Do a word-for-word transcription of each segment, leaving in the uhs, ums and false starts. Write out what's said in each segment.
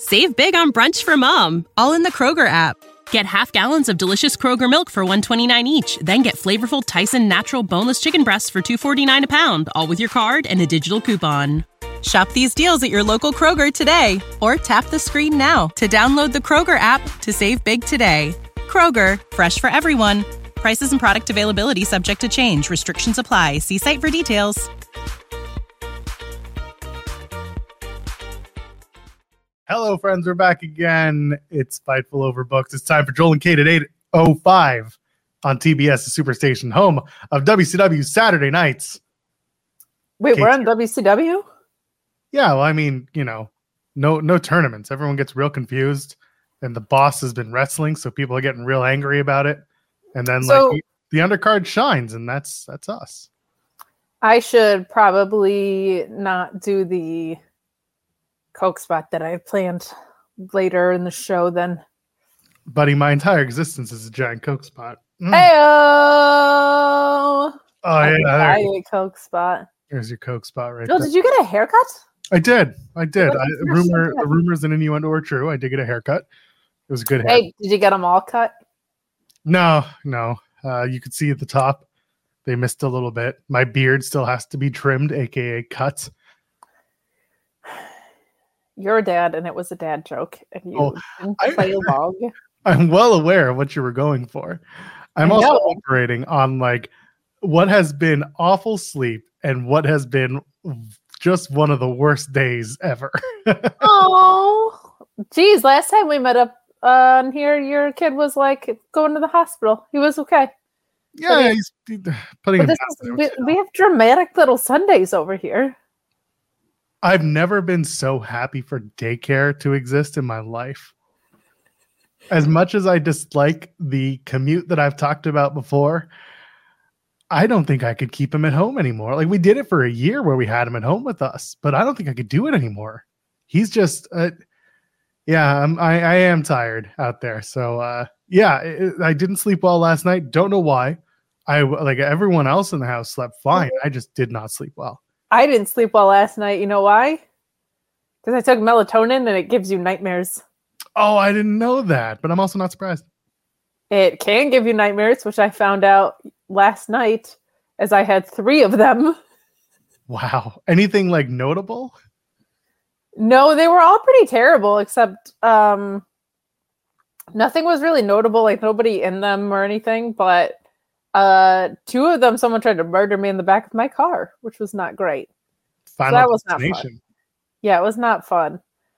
Save big on brunch for mom, all in the Kroger app. Get half gallons of delicious Kroger milk for one dollar and twenty-nine cents each. Then get flavorful Tyson natural boneless chicken breasts for two dollars and forty-nine cents a pound, all with your card and a digital coupon. Shop these deals at your local Kroger today, or tap the screen now to download the Kroger app to save big today. Kroger, fresh for everyone. Prices and product availability subject to change. Restrictions apply. See site for details. Hello, friends. We're back again. It's Fightful Over Books. It's time for Joel and Kate at eight oh five on T B S, the Superstation, home of W C W Saturday nights. Wait, Kate's we're on here. W C W? Yeah, well, I mean, you know, no no tournaments. Everyone gets real confused, and the boss has been wrestling, so people are getting real angry about it. And then, So- like, the undercard shines, and that's that's us. I should probably not do the Coke spot that I have planned later in the show then. Buddy, my entire existence is a giant Coke spot. Mm. Hey-o! Oh, I yeah, can there buy you- a Coke spot. there's your Coke spot right Joel, there. did you get a haircut? I did. I did. What I, is your rumor, haircut? the rumors and innuendo are true. I did get a haircut. It was a good hair. Hey, did you get them all cut? No, no. Uh, you could see at the top, they missed a little bit. My beard still has to be trimmed, aka cut. You're a dad, and it was a dad joke, and you Oh, didn't I- play along. I'm well aware of what you were going for. I'm I also know. operating on like what has been awful sleep and what has been just one of the worst days ever. Oh, geez! Last time we met up on here, your kid was like going to the hospital. He was okay. yeah, he's he's putting But him this down is, there. we, we have dramatic little Sundays over here. I've never been so happy for daycare to exist in my life. As much as I dislike the commute that I've talked about before, I don't think I could keep him at home anymore. Like, we did it for a year where we had him at home with us, but I don't think I could do it anymore. He's just, uh, yeah, I'm, I, I am tired out there. So, uh, yeah, it, I didn't sleep well last night. Don't know why. I like everyone else in the house slept fine. I just did not sleep well. I didn't sleep well last night. You know why? Because I took melatonin and it gives you nightmares. Oh, I didn't know that, but I'm also not surprised. It can give you nightmares, which I found out last night as I had three of them. Wow. Anything like notable? No, they were all pretty terrible, except um, nothing was really notable, like nobody in them or anything. But uh, two of them, someone tried to murder me in the back of my car, which was not great. Final that was not fun. Destination. Yeah, it was not fun.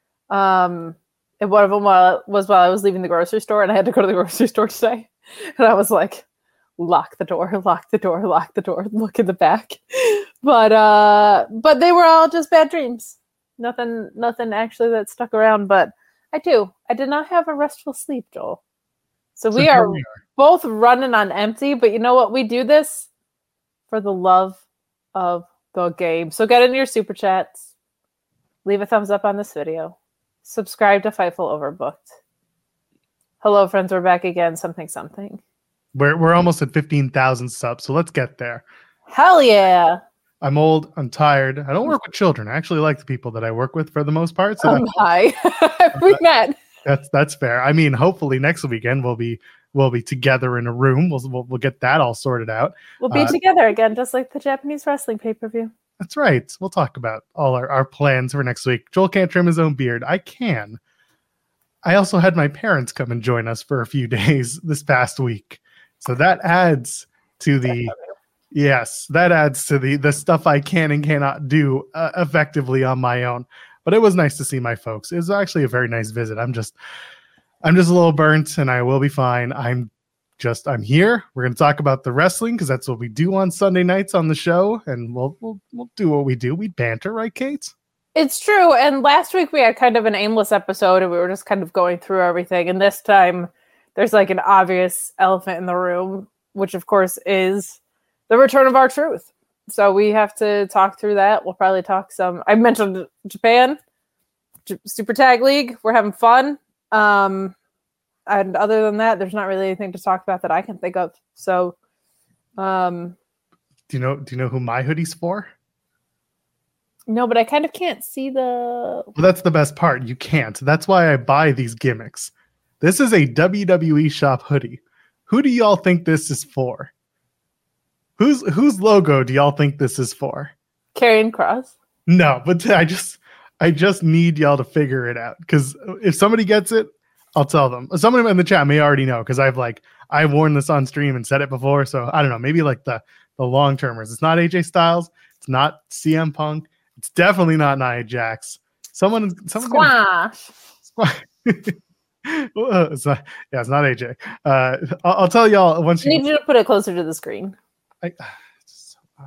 Um, and one of them while, was while I was leaving the grocery store, and I had to go to the grocery store today. And I was like, lock the door, lock the door, lock the door, look in the back. But uh, but they were all just bad dreams. Nothing, nothing actually that stuck around. But I do. I did not have a restful sleep, Joel. So, So we here are we are. both running on empty. But you know what? We do this for the love of the game. So get into your super chats. Leave a thumbs up on this video. Subscribe to Fightful Overbooked. Hello, friends. We're back again. Something, something. We're we're almost at fifteen thousand subs, so let's get there. Hell yeah. I'm old. I'm tired. I don't work with children. I actually like the people that I work with for the most part. So Um, hi. we met. that's that's fair. I mean, hopefully next weekend we'll be we'll be together in a room. We'll we'll, we'll get that all sorted out. We'll be Uh, together again, just like the Japanese wrestling pay-per-view. That's right. We'll talk about all our, our plans for next week. Joel can't trim his own beard. I can. I also had my parents come and join us for a few days this past week. So that adds to the yes, that adds to the the stuff I can and cannot do uh, effectively on my own. But it was nice to see my folks. It was actually a very nice visit. I'm just I'm just a little burnt and I will be fine. I'm just I'm here. We're going to talk about the wrestling because that's what we do on Sunday nights on the show, and we'll we'll we'll do what we do. We banter, right, Kate? It's true. And last week we had kind of an aimless episode and we were just kind of going through everything. And this time there's like an obvious elephant in the room, which of course is the return of R-Truth. So we have to talk through that. We'll probably talk some. I mentioned Japan, J- Super Tag League. We're having fun. Um, and other than that, there's not really anything to talk about that I can think of. So, um, Do you know do you know who my hoodie's for? No, but I kind of can't see the. Well, that's the best part. You can't. That's why I buy these gimmicks. This is a W W E shop hoodie. Who do y'all think this is for? Whose whose logo do y'all think this is for? Karrion Kross. No, but I just I just need y'all to figure it out, because if somebody gets it, I'll tell them. Someone in the chat may already know, because I've like I've worn this on stream and said it before. So I don't know. Maybe like the the long termers. It's not A J Styles. It's not C M Punk. It's definitely not Nia Jax. Someone, someone Squash. Squash. it's not, yeah, it's not A J. Uh, I'll, I'll tell y'all once I you. need you to put it closer to the screen. I, uh,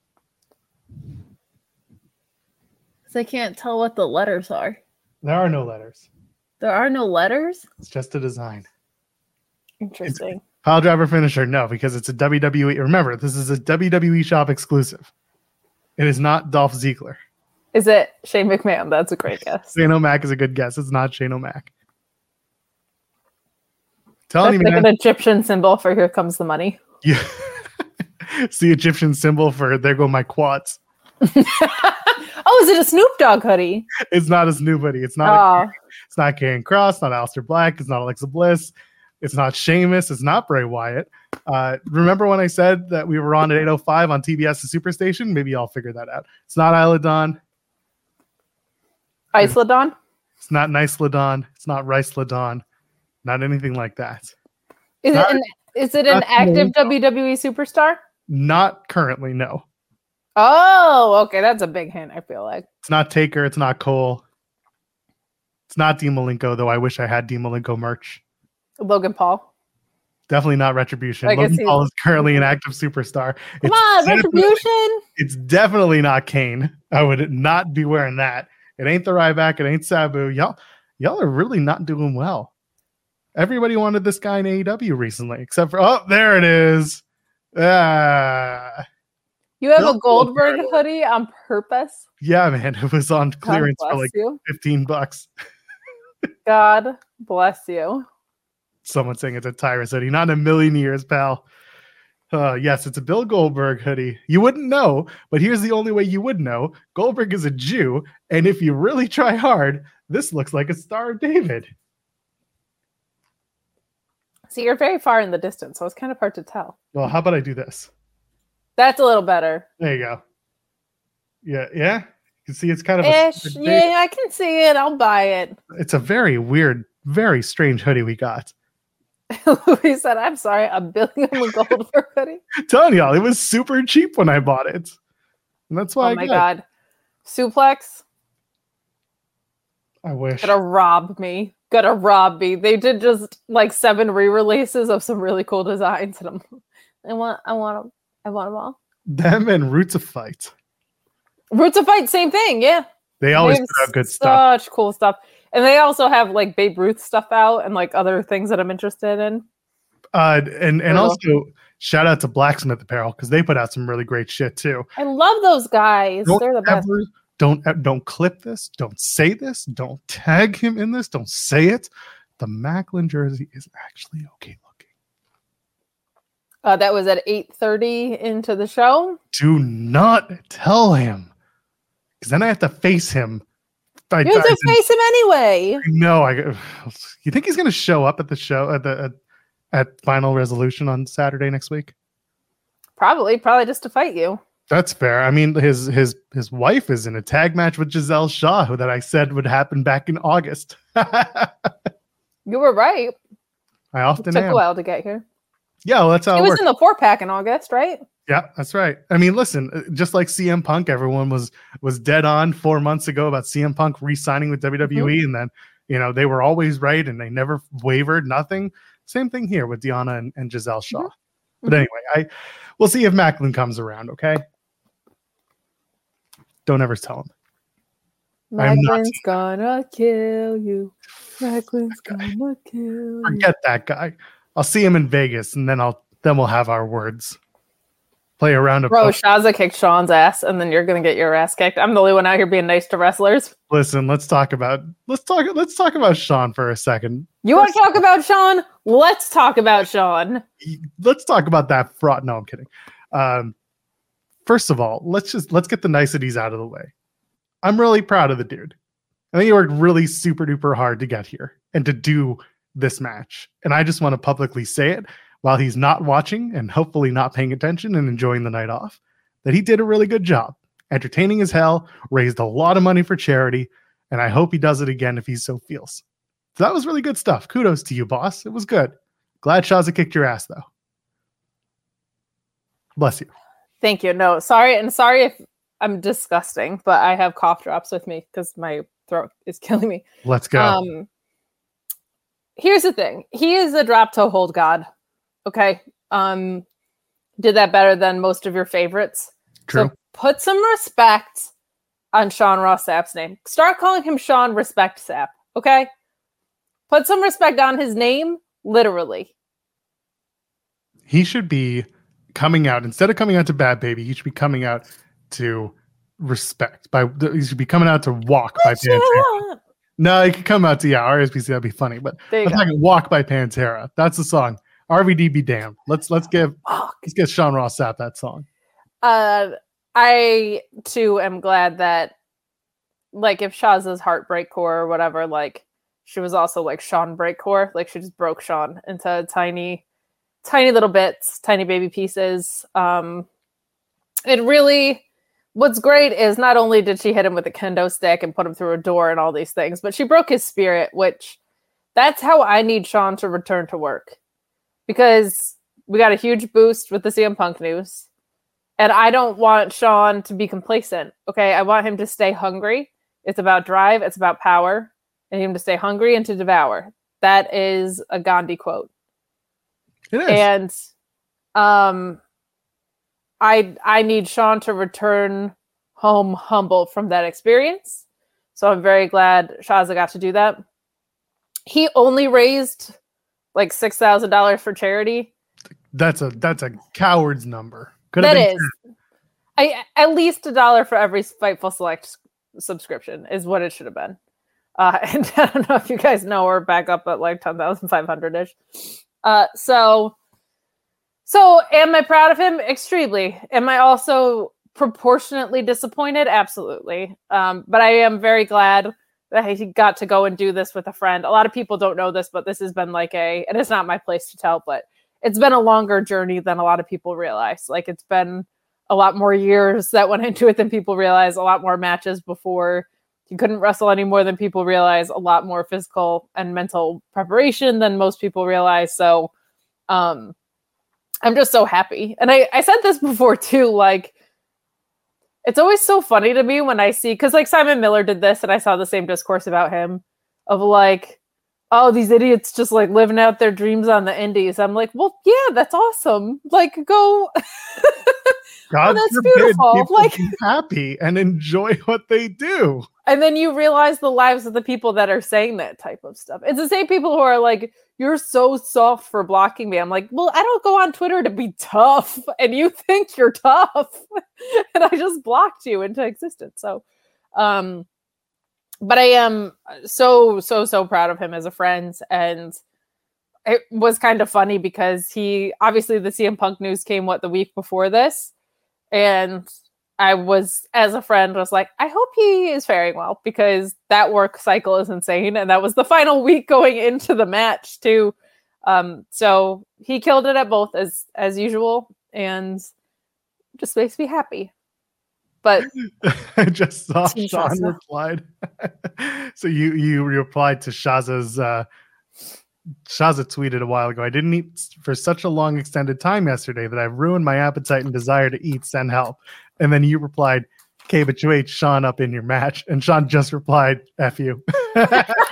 Because I can't tell what the letters are. there are no letters. There are no letters? It's just a design. Interesting. Pile driver finisher, no, because it's a W W E. Remember, this is a W W E shop exclusive. It is not Dolph Ziggler. Is it Shane McMahon? That's a great guess. Shane O'Mac is a good guess. It's not Shane O'Mac. Telling That's you, like man. an Egyptian symbol for "Here Comes the Money." Yeah. It's the Egyptian symbol for "There go my quads." Oh, is it a Snoop Dogg hoodie? It's not a Snoop hoodie. It's not. Oh. A, it's not Karrion Kross. Not Aleister Black. It's not Alexa Bliss. It's not Sheamus. It's not Bray Wyatt. Uh, remember when I said that we were on at eight oh five on T B S the Superstation? Maybe y'all figure that out. It's not Isla Dawn. Isla Dawn? It's not Nice Ladon. It's not Rice Ladon. Not anything like that. Is Not- it an is it an not active Malenko. W W E superstar? Not currently, no. Oh, okay, that's a big hint. I feel like It's not Taker. It's not Cole. It's not Dean Malenko, though I wish I had Dean Malenko merch. Logan Paul. Definitely not Retribution. I guess Logan he's- Paul is currently an active superstar. Come It's on, definitely- Retribution. It's definitely not Kane. I would not be wearing that. It ain't the Ryback. It ain't Sabu. Y'all, y'all are really not doing well. Everybody wanted this guy in A E W recently, except for oh, there it is. Ah, You have Bill a Goldberg hoodie on purpose. yeah, man, it was on God clearance for bless like you. fifteen bucks. God bless you. Someone saying it's a Tyrus hoodie. Not in a million years, pal. Uh, yes, it's a Bill Goldberg hoodie. You wouldn't know, but here's the only way you would know. Goldberg is a Jew, and if you really try hard, this looks like a Star of David. See, you're very far in the distance, so it's kind of hard to tell. Well, how about I do this? That's a little better. There you go. Yeah, yeah. You can see it's kind of a, Ish. Yeah, I can see it. I'll buy it. it's a very weird, very strange hoodie we got. Louis said, I'm sorry, a billion Goldberg hoodie. telling y'all, it was super cheap when I bought it. And that's why Oh I my got it. god. Suplex. I wish. Gonna rob me. Gonna rob me. They did just like seven re-releases of some really cool designs, and I'm, I want, I want them. I want them all. Them and Roots of Fight. Roots of Fight, same thing. Yeah, They always They have put out good stuff. Such cool stuff, and they also have like Babe Ruth stuff out and like other things that I'm interested in. Uh, and and Cool. also shout out to Blacksmith Apparel because they put out some really great shit too. I love those guys. Don't They're the best. ever, don't e- don't clip this. Don't say this. Don't tag him in this. Don't say it. The Macklin jersey is actually okay looking. Uh, that was at eight thirty into the show. Do not tell him, because then I have to face him. I, You have I- to face him anyway. No, I. You think he's going to show up at the show at the at, at Final Resolution on Saturday next week? Probably, probably just to fight you. That's fair. I mean, his his his wife is in a tag match with Giselle Shaw, who that I said would happen back in August. I You were right. It often took a am. while to get here. Yeah, well, that's how He it was works. in the four pack in August, right? Yeah, that's right. I mean, listen, uh, just like C M Punk, everyone was was dead on four months ago about C M Punk re-signing with W W E, Mm-hmm. and then you know they were always right and they never wavered. Nothing. Same thing here with Deanna and, and Giselle Shaw. Mm-hmm. But anyway, I we'll see if Macklin comes around. Okay. Don't ever tell him. I'm not Macklin's gonna kill you. Macklin's gonna kill you. Forget that guy. I'll see him in Vegas, and then I'll then we'll have our words. Play a round of Bro, poker. Shaza kicked Sean's ass, and then you're gonna get your ass kicked. I'm the only one out here being nice to wrestlers. Listen, let's talk about let's talk let's talk about Sean for a second. You want to talk about Sean? Let's talk about Sean. Let's talk about that fraud. No, I'm kidding. Um, first of all, let's just let's get the niceties out of the way. I'm really proud of the dude. I think he worked really super duper hard to get here and to do this match. And I just want to publicly say it while he's not watching and hopefully not paying attention and enjoying the night off, that he did a really good job. Entertaining as hell, raised a lot of money for charity, and I hope he does it again if he so feels. So that was really good stuff. Kudos to you, boss. It was good. Glad Shazza kicked your ass, though. Bless you. Thank you. No, sorry. And sorry if I'm disgusting, but I have cough drops with me because my throat is killing me. Let's go. Um, here's the thing. He is a drop toe hold god. Okay. Um, did that better than most of your favorites. True. So put some respect on Sean Ross Sapp's name. Start calling him Sean Respect Sapp. Okay. Put some respect on his name. Literally. He should be coming out, instead of coming out to Bad Baby, he should be coming out to Respect. By he should be coming out to Walk by Pantera. No, he could come out to, yeah, R S P C, that'd be funny, but I'm talking Walk by Pantera. That's the song. R V D be damned. Let's let's give Walk. let's give Sean Ross Sapp that song. Uh I too am glad that, like, if Shazza's Heartbreak Core or whatever, like, she was also like Sean Breakcore. Like, she just broke Sean into tiny, tiny little bits, tiny baby pieces. Um, it really, what's great is not only did she hit him with a kendo stick and put him through a door and all these things, but she broke his spirit, which that's how I need Sean to return to work. Because we got a huge boost with the C M Punk news. And I don't want Sean to be complacent. Okay. I want him to stay hungry. It's about drive. It's about power. And him to stay hungry and to devour. That is a Gandhi quote. It is. And um, I I need Sean to return home humble from that experience. So I'm very glad Shazza got to do that. He only raised like six thousand dollars for charity. That's a that's a coward's number. Could that is. I, at least a dollar for every Fightful Select subscription is what it should have been. Uh, and I don't know if you guys know, we're back up at like ten thousand five hundred ish. Uh, so, so am I proud of him? Extremely. Am I also proportionately disappointed? Absolutely. Um, but I am very glad that he got to go and do this with a friend. A lot of people don't know this, but this has been like a, and it's not my place to tell, but it's been a longer journey than a lot of people realize. Like, it's been a lot more years that went into it than people realize, a lot more matches before he couldn't wrestle any more than people realize, a lot more physical and mental preparation than most people realize. So um, I'm just so happy. And I, I said this before too, like, it's always so funny to me when I see, because like Simon Miller did this and I saw the same discourse about him of like, oh, these idiots just like living out their dreams on the indies. I'm like, well, yeah, that's awesome. Like, go. God oh, that's forbid beautiful. people Like, be happy and enjoy what they do. And then you realize the lives of the people that are saying that type of stuff. It's the same people who are like, you're so soft for blocking me. I'm like, well, I don't go on Twitter to be tough. And you think you're tough. And I just blocked you into existence. So, um, but I am so, so, so proud of him as a friend. And it was kind of funny because he, obviously the C M Punk news came, what, the week before this? And I was, as a friend, was like, I hope he is faring well, because that work cycle is insane. And that was the final week going into the match too. Um, so he killed it at both as, as usual, and just makes me happy. But I just saw Team Sean Shazza. replied. So you, you replied to Shazza's, uh, Shazza tweeted a while ago, I didn't eat for such a long extended time yesterday that I've ruined my appetite and desire to eat. Send help. And then you replied, okay, but you ate Sean up in your match. And Sean just replied, F you. Look,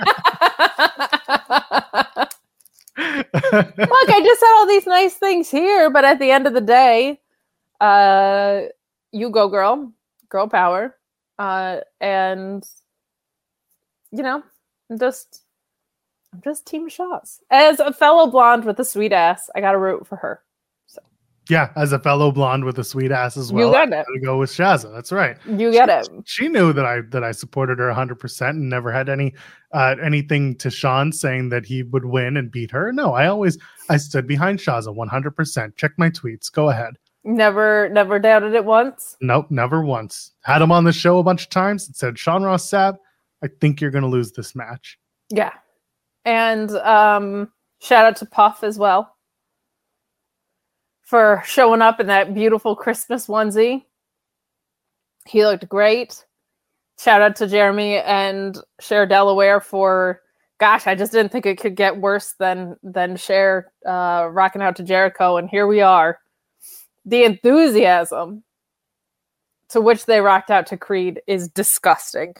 I just said all these nice things here, but at the end of the day, uh, you go, girl, girl power. Uh, and, you know, I'm just... I'm just Team Shaz. As a fellow blonde with a sweet ass, I got to root for her. So yeah, as a fellow blonde with a sweet ass as well, you got I it. gotta go with Shazza. That's right. You get it. She knew that I that I supported her one hundred percent and never had any uh, anything to Sean saying that he would win and beat her. No, I always I stood behind Shazza one hundred percent. Check my tweets. Go ahead. Never, never doubted it once. Nope, never once. Had him on the show a bunch of times and said, Sean Ross Sapp, I think you're going to lose this match. Yeah. And um, shout out to Puff as well for showing up in that beautiful Christmas onesie. He looked great. Shout out to Jeremy and Cher Delaware for, gosh, I just didn't think it could get worse than, than Cher uh, rocking out to Jericho. And here we are. The enthusiasm to which they rocked out to Creed is disgusting.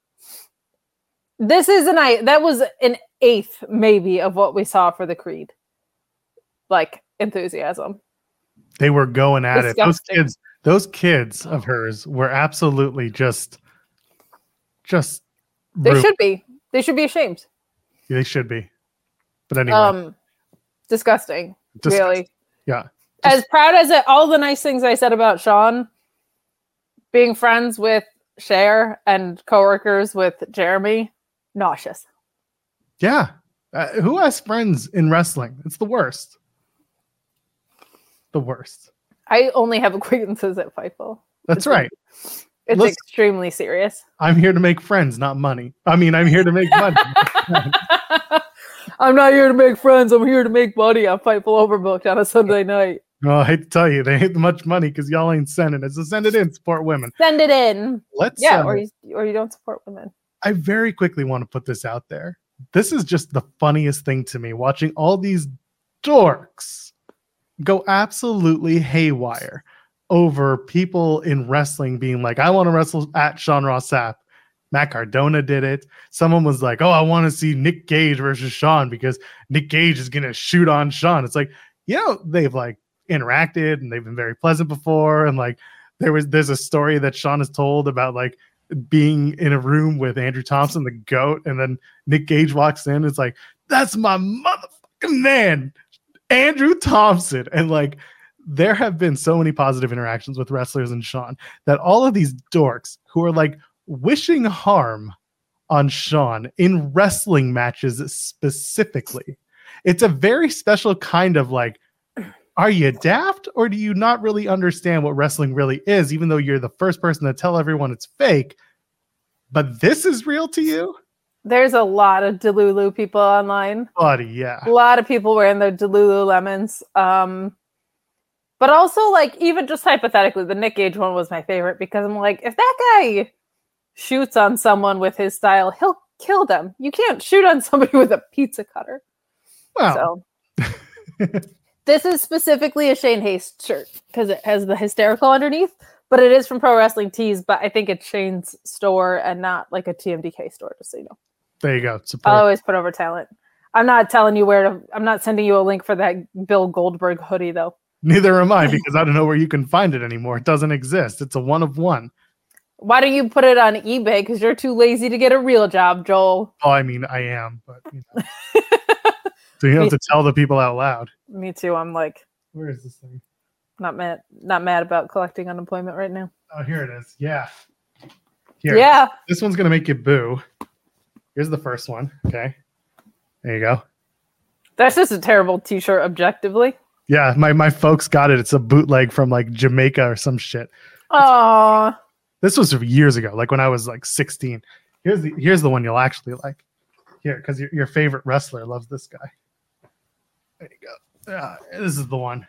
This is an I that was an eighth maybe of what we saw for the Creed. Like enthusiasm. They were going at Disgusting. it. Those kids, those kids of hers were absolutely just, just. They rude. should be. They should be ashamed. They should be. But anyway, Um, disgusting. Disgusting. Really. Yeah. As proud as it, all the nice things I said about Sean, being friends with Cher and coworkers with Jeremy, nauseous. Yeah. Uh, who has friends in wrestling? It's the worst. The worst. I only have acquaintances at Fightful. That's It's right. It's Listen. extremely serious. I'm here to make friends, not money. I mean, I'm here to make money. I'm not here to make friends. I'm here to make money. I'm Fightful Overbooked on a Sunday night. Well, I hate to tell you, they ain't much money because y'all ain't sending it. So send it in, support women. Send it in. Let's. Yeah, uh, or you, or you don't support women. I very quickly want to put this out there. This is just the funniest thing to me, watching all these dorks go absolutely haywire over people in wrestling being like, I want to wrestle at Sean Ross Sapp. Matt Cardona did it. Someone was like, oh, I want to see Nick Gage versus Sean because Nick Gage is going to shoot on Sean. It's like, you know, they've like interacted and they've been very pleasant before. And like, there was, there's a story that Sean has told about like being in a room with Andrew Thompson, the GOAT. And then Nick Gage walks in. It's like, that's my motherfucking man, Andrew Thompson. And like, there have been so many positive interactions with wrestlers and Sean that all of these dorks who are like wishing harm on Sean in wrestling matches specifically, it's a very special kind of like, are you daft or do you not really understand what wrestling really is, even though you're the first person to tell everyone it's fake, but this is real to you? There's a lot of Delulu people online. Buddy, yeah. A lot of people wearing their Delulu lemons. Um, but also, like, even just hypothetically, the Nick Gage one was my favorite because I'm like, if that guy shoots on someone with his style, he'll kill them. You can't shoot on somebody with a pizza cutter. Well, So this is specifically a Shane Haste shirt because it has the hysterical underneath, but it is from Pro Wrestling Tees, but I think it's Shane's store and not like a T M D K store, just so you know. there you go. Support. I'll always put over talent. I'm not telling you where to, I'm not sending you a link for that Bill Goldberg hoodie though. Neither am I because I don't know where you can find it anymore. It doesn't exist. It's a one of one. Why don't you put it on eBay? Because you're too lazy to get a real job, Joel. Oh, I mean, I am, but you know. So you have to tell the people out loud. Me too. I'm like, Where is this thing? not mad, not mad about collecting unemployment right now. Oh, here it is. Yeah. Here. Yeah. This one's going to make you boo. Here's the first one. Okay. There you go. That's just a terrible t-shirt objectively. Yeah, my, my folks got it. It's a bootleg from like Jamaica or some shit. Oh, This was years ago, like when I was like sixteen. Here's the here's the one you'll actually like. Here, because your, your favorite wrestler loves this guy. There you go. Yeah, this is the one.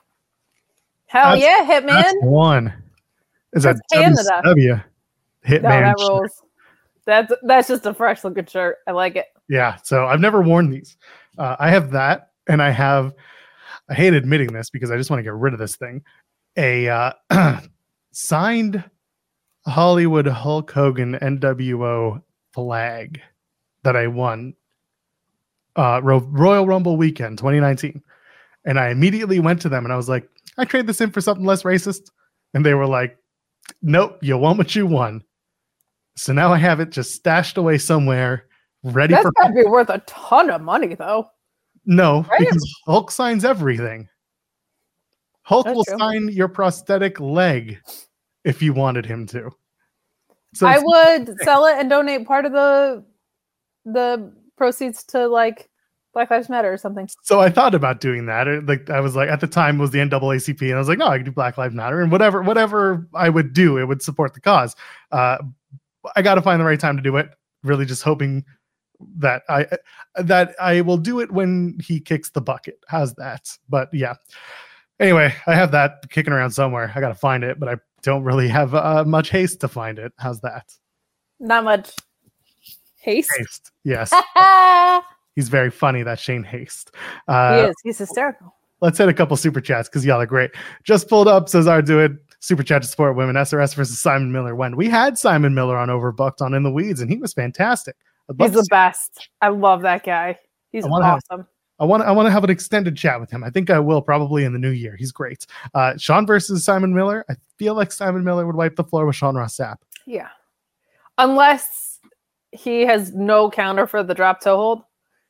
hell That's- yeah, That's Hitman. the one. Is that That's Canada. W C W No, Hitman? that shirt. rules. That's that's just a fresh looking shirt. I like it. Yeah, so I've never worn these. Uh, I have that, and I have. I hate admitting this because I just want to get rid of this thing. A uh, signed Hollywood Hulk Hogan N W O flag that I won uh, Ro- Royal Rumble weekend twenty nineteen, and I immediately went to them and I was like, "I trade this in for something less racist," and they were like, "Nope, you won what you won." So now I have it just stashed away somewhere, ready That's for. gotta be worth a ton of money though. No, Right? because Hulk signs everything. Hulk That's will true. sign your prosthetic leg if you wanted him to. So I it's- would sell it and donate part of the the proceeds to like Black Lives Matter or something. So I thought about doing that. Or like I was like, at the time it was the N double A C P, and I was like, no, I could do Black Lives Matter, and whatever, whatever I would do, it would support the cause. Uh, I got to find the right time to do it. Really, just hoping that I that I will do it when he kicks the bucket. How's that? But yeah. Anyway, I have that kicking around somewhere. I got to find it, but I don't really have uh, much haste to find it. How's that? Not much haste. Haste, yes. He's very funny, that Shane Haste. Uh, he is. He's hysterical. Let's hit a couple super chats because y'all are great. Just pulled up, says our do it. Super chat to support women. S R S versus Simon Miller. When we had Simon Miller on Overbooked on In the Weeds, and he was fantastic. He's the best. I love that guy. He's I awesome. Have, I want. I want to have an extended chat with him. I think I will probably in the new year. He's great. Uh, Sean versus Simon Miller. I feel like Simon Miller would wipe the floor with Sean Ross Sapp. Yeah, unless he has no counter for the drop toe hold.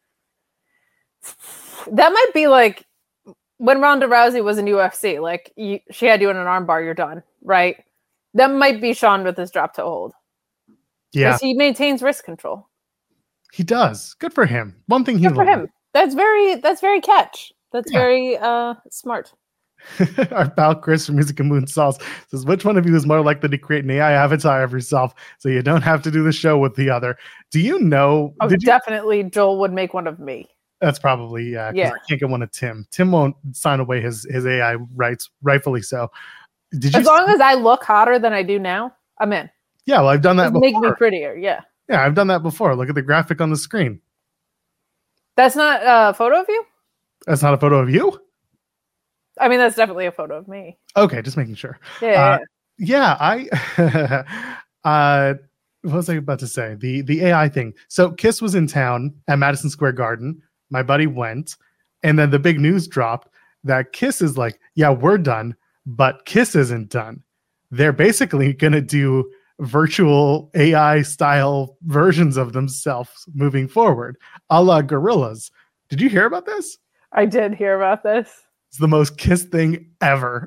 That might be like when Ronda Rousey was in U F C. Like you, she had you in an armbar, you're done, right? That might be Sean with his drop toe hold. Yeah, because he maintains wrist control. He does. Good for him. One thing he Good for him. That's very. That's very catch. That's yeah. very uh, smart. Our pal Chris from Music and Moon Sauce says, which one of you is more likely to create an A I avatar of yourself so you don't have to do the show with the other? Do you know? Oh, did definitely you, Joel would make one of me. That's probably, yeah. Yeah. I can't get one of Tim. Tim won't sign away his, his A I rights, rightfully so. Did you as long see- as I look hotter than I do now, I'm in. Yeah, well, I've done that Just before. Make me prettier, yeah. Yeah, I've done that before. Look at the graphic on the screen. That's not a photo of you? That's not a photo of you? I mean, that's definitely a photo of me. Okay, just making sure. Yeah. Uh, yeah, I uh what was I about to say? The the A I thing. So Kiss was in town at Madison Square Garden. My buddy went, and then the big news dropped that Kiss is like, yeah, we're done, but Kiss isn't done. They're basically gonna do virtual A I style versions of themselves moving forward, a la Gorillas. Did you hear about this? I did hear about this. It's the most Kiss thing ever.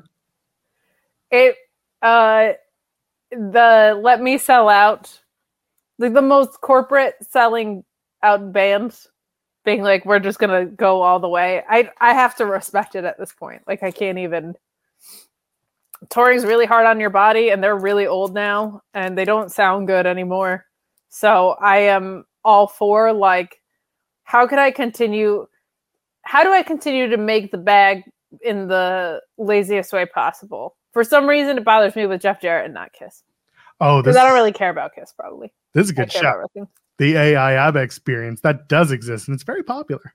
It uh the Let Me Sell Out, like the most corporate selling out band being like, we're just gonna go all the way. I I have to respect it at this point. Like I can't even. Touring's really hard on your body, and they're really old now, and they don't sound good anymore. So I am all for like, how can I continue? How do I continue to make the bag in the laziest way possible? For some reason, it bothers me with Jeff Jarrett and not Kiss. Oh, because I don't really care about Kiss. Probably this is a good shot. The A I ABBA experience that does exist, and it's very popular.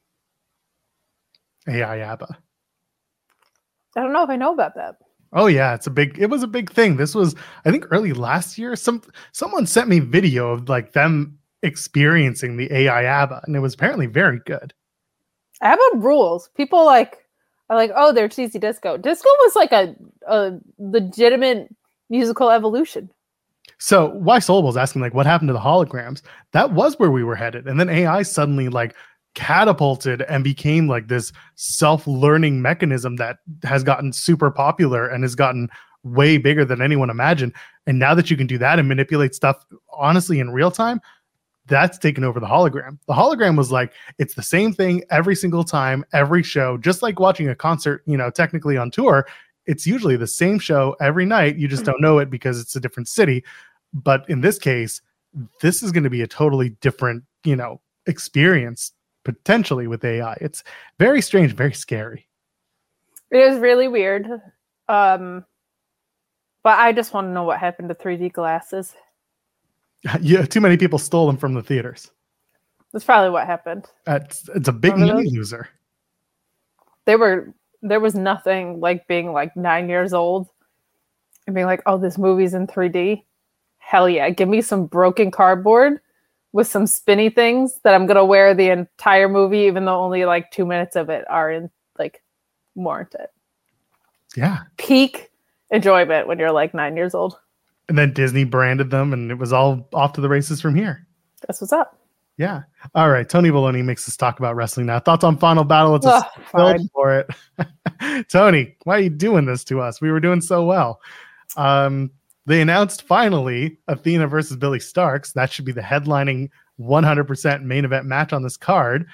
A I ABBA. I don't know if I know about that. Oh yeah, it's a big. It was a big thing. This was, I think, early last year. Some someone sent me video of like them experiencing the A I ABBA, and it was apparently very good. ABBA rules. People like are like, oh, they're cheesy disco. Disco was like a a legitimate musical evolution. So Why Soul was asking like, what happened to the holograms? That was where we were headed, and then A I suddenly like catapulted and became like this self-learning mechanism that has gotten super popular and has gotten way bigger than anyone imagined. And now that you can do that and manipulate stuff honestly in real time, that's taken over the hologram. The hologram was like, it's the same thing every single time, every show, just like watching a concert, you know, technically on tour. It's usually the same show every night. You just don't know it because it's a different city. But in this case, this is going to be a totally different, you know, experience potentially with A I. It's very strange, very scary. It is really weird. Um, but I just want to know what happened to three D glasses. Yeah, too many people stole them from the theaters. That's probably what happened. It's, it's a big money loser. They were, there was nothing like being like nine years old and being like, oh, this movie's in three D. Hell yeah. Give me some broken cardboard with some spinny things that I'm going to wear the entire movie, even though only like two minutes of it are in like warranted. Yeah. Peak enjoyment when you're like nine years old. And then Disney branded them and it was all off to the races from here. That's what's up. Yeah. All right. Tony Baloney makes us talk about wrestling now. Thoughts on Final Battle? It's a build for it. Tony, why are you doing this to us? We were doing so well. Um, They announced finally Athena versus Billy Starks. That should be the headlining one hundred percent main event match on this card.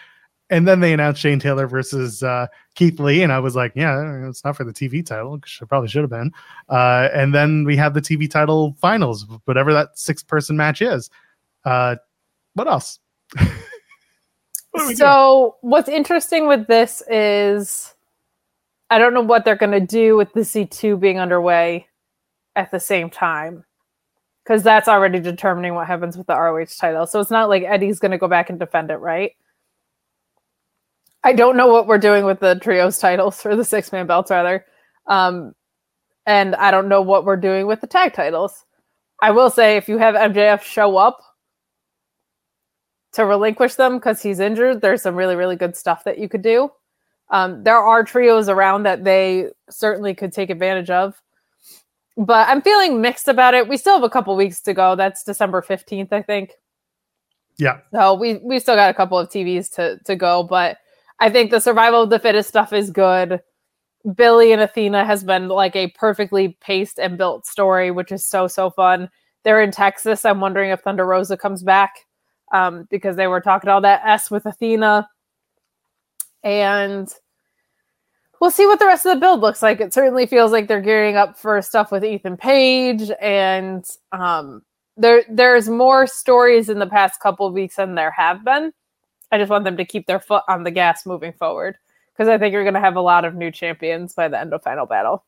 and then they announced Shane Taylor versus uh, Keith Lee, and I was like, yeah, it's not for the T V title. It probably should have been. Uh, and then we have the T V title finals, whatever that six-person match is. Uh, what else? what so doing? What's interesting with this is I don't know what they're going to do with the C two being underway at the same time, because that's already determining what happens with the R O H title. So it's not like Eddie's going to go back and defend it, right? I don't know what we're doing with the trios titles, or the six-man belts, rather. Um, and I don't know what we're doing with the tag titles. I will say, if you have M J F show up to relinquish them because he's injured, there's some really, really good stuff that you could do. Um, there are trios around that they certainly could take advantage of. But I'm feeling mixed about it. We still have a couple weeks to go. That's December fifteenth, I think. Yeah. So we we still got a couple of T Vs to, to go. But I think the survival of the fittest stuff is good. Billy and Athena has been like a perfectly paced and built story, which is so, so fun. They're in Texas. I'm wondering if Thunder Rosa comes back um, because they were talking all that S with Athena. And we'll see what the rest of the build looks like. It certainly feels like they're gearing up for stuff with Ethan Page. And um, there there's more stories in the past couple of weeks than there have been. I just want them to keep their foot on the gas moving forward, because I think you're going to have a lot of new champions by the end of Final Battle.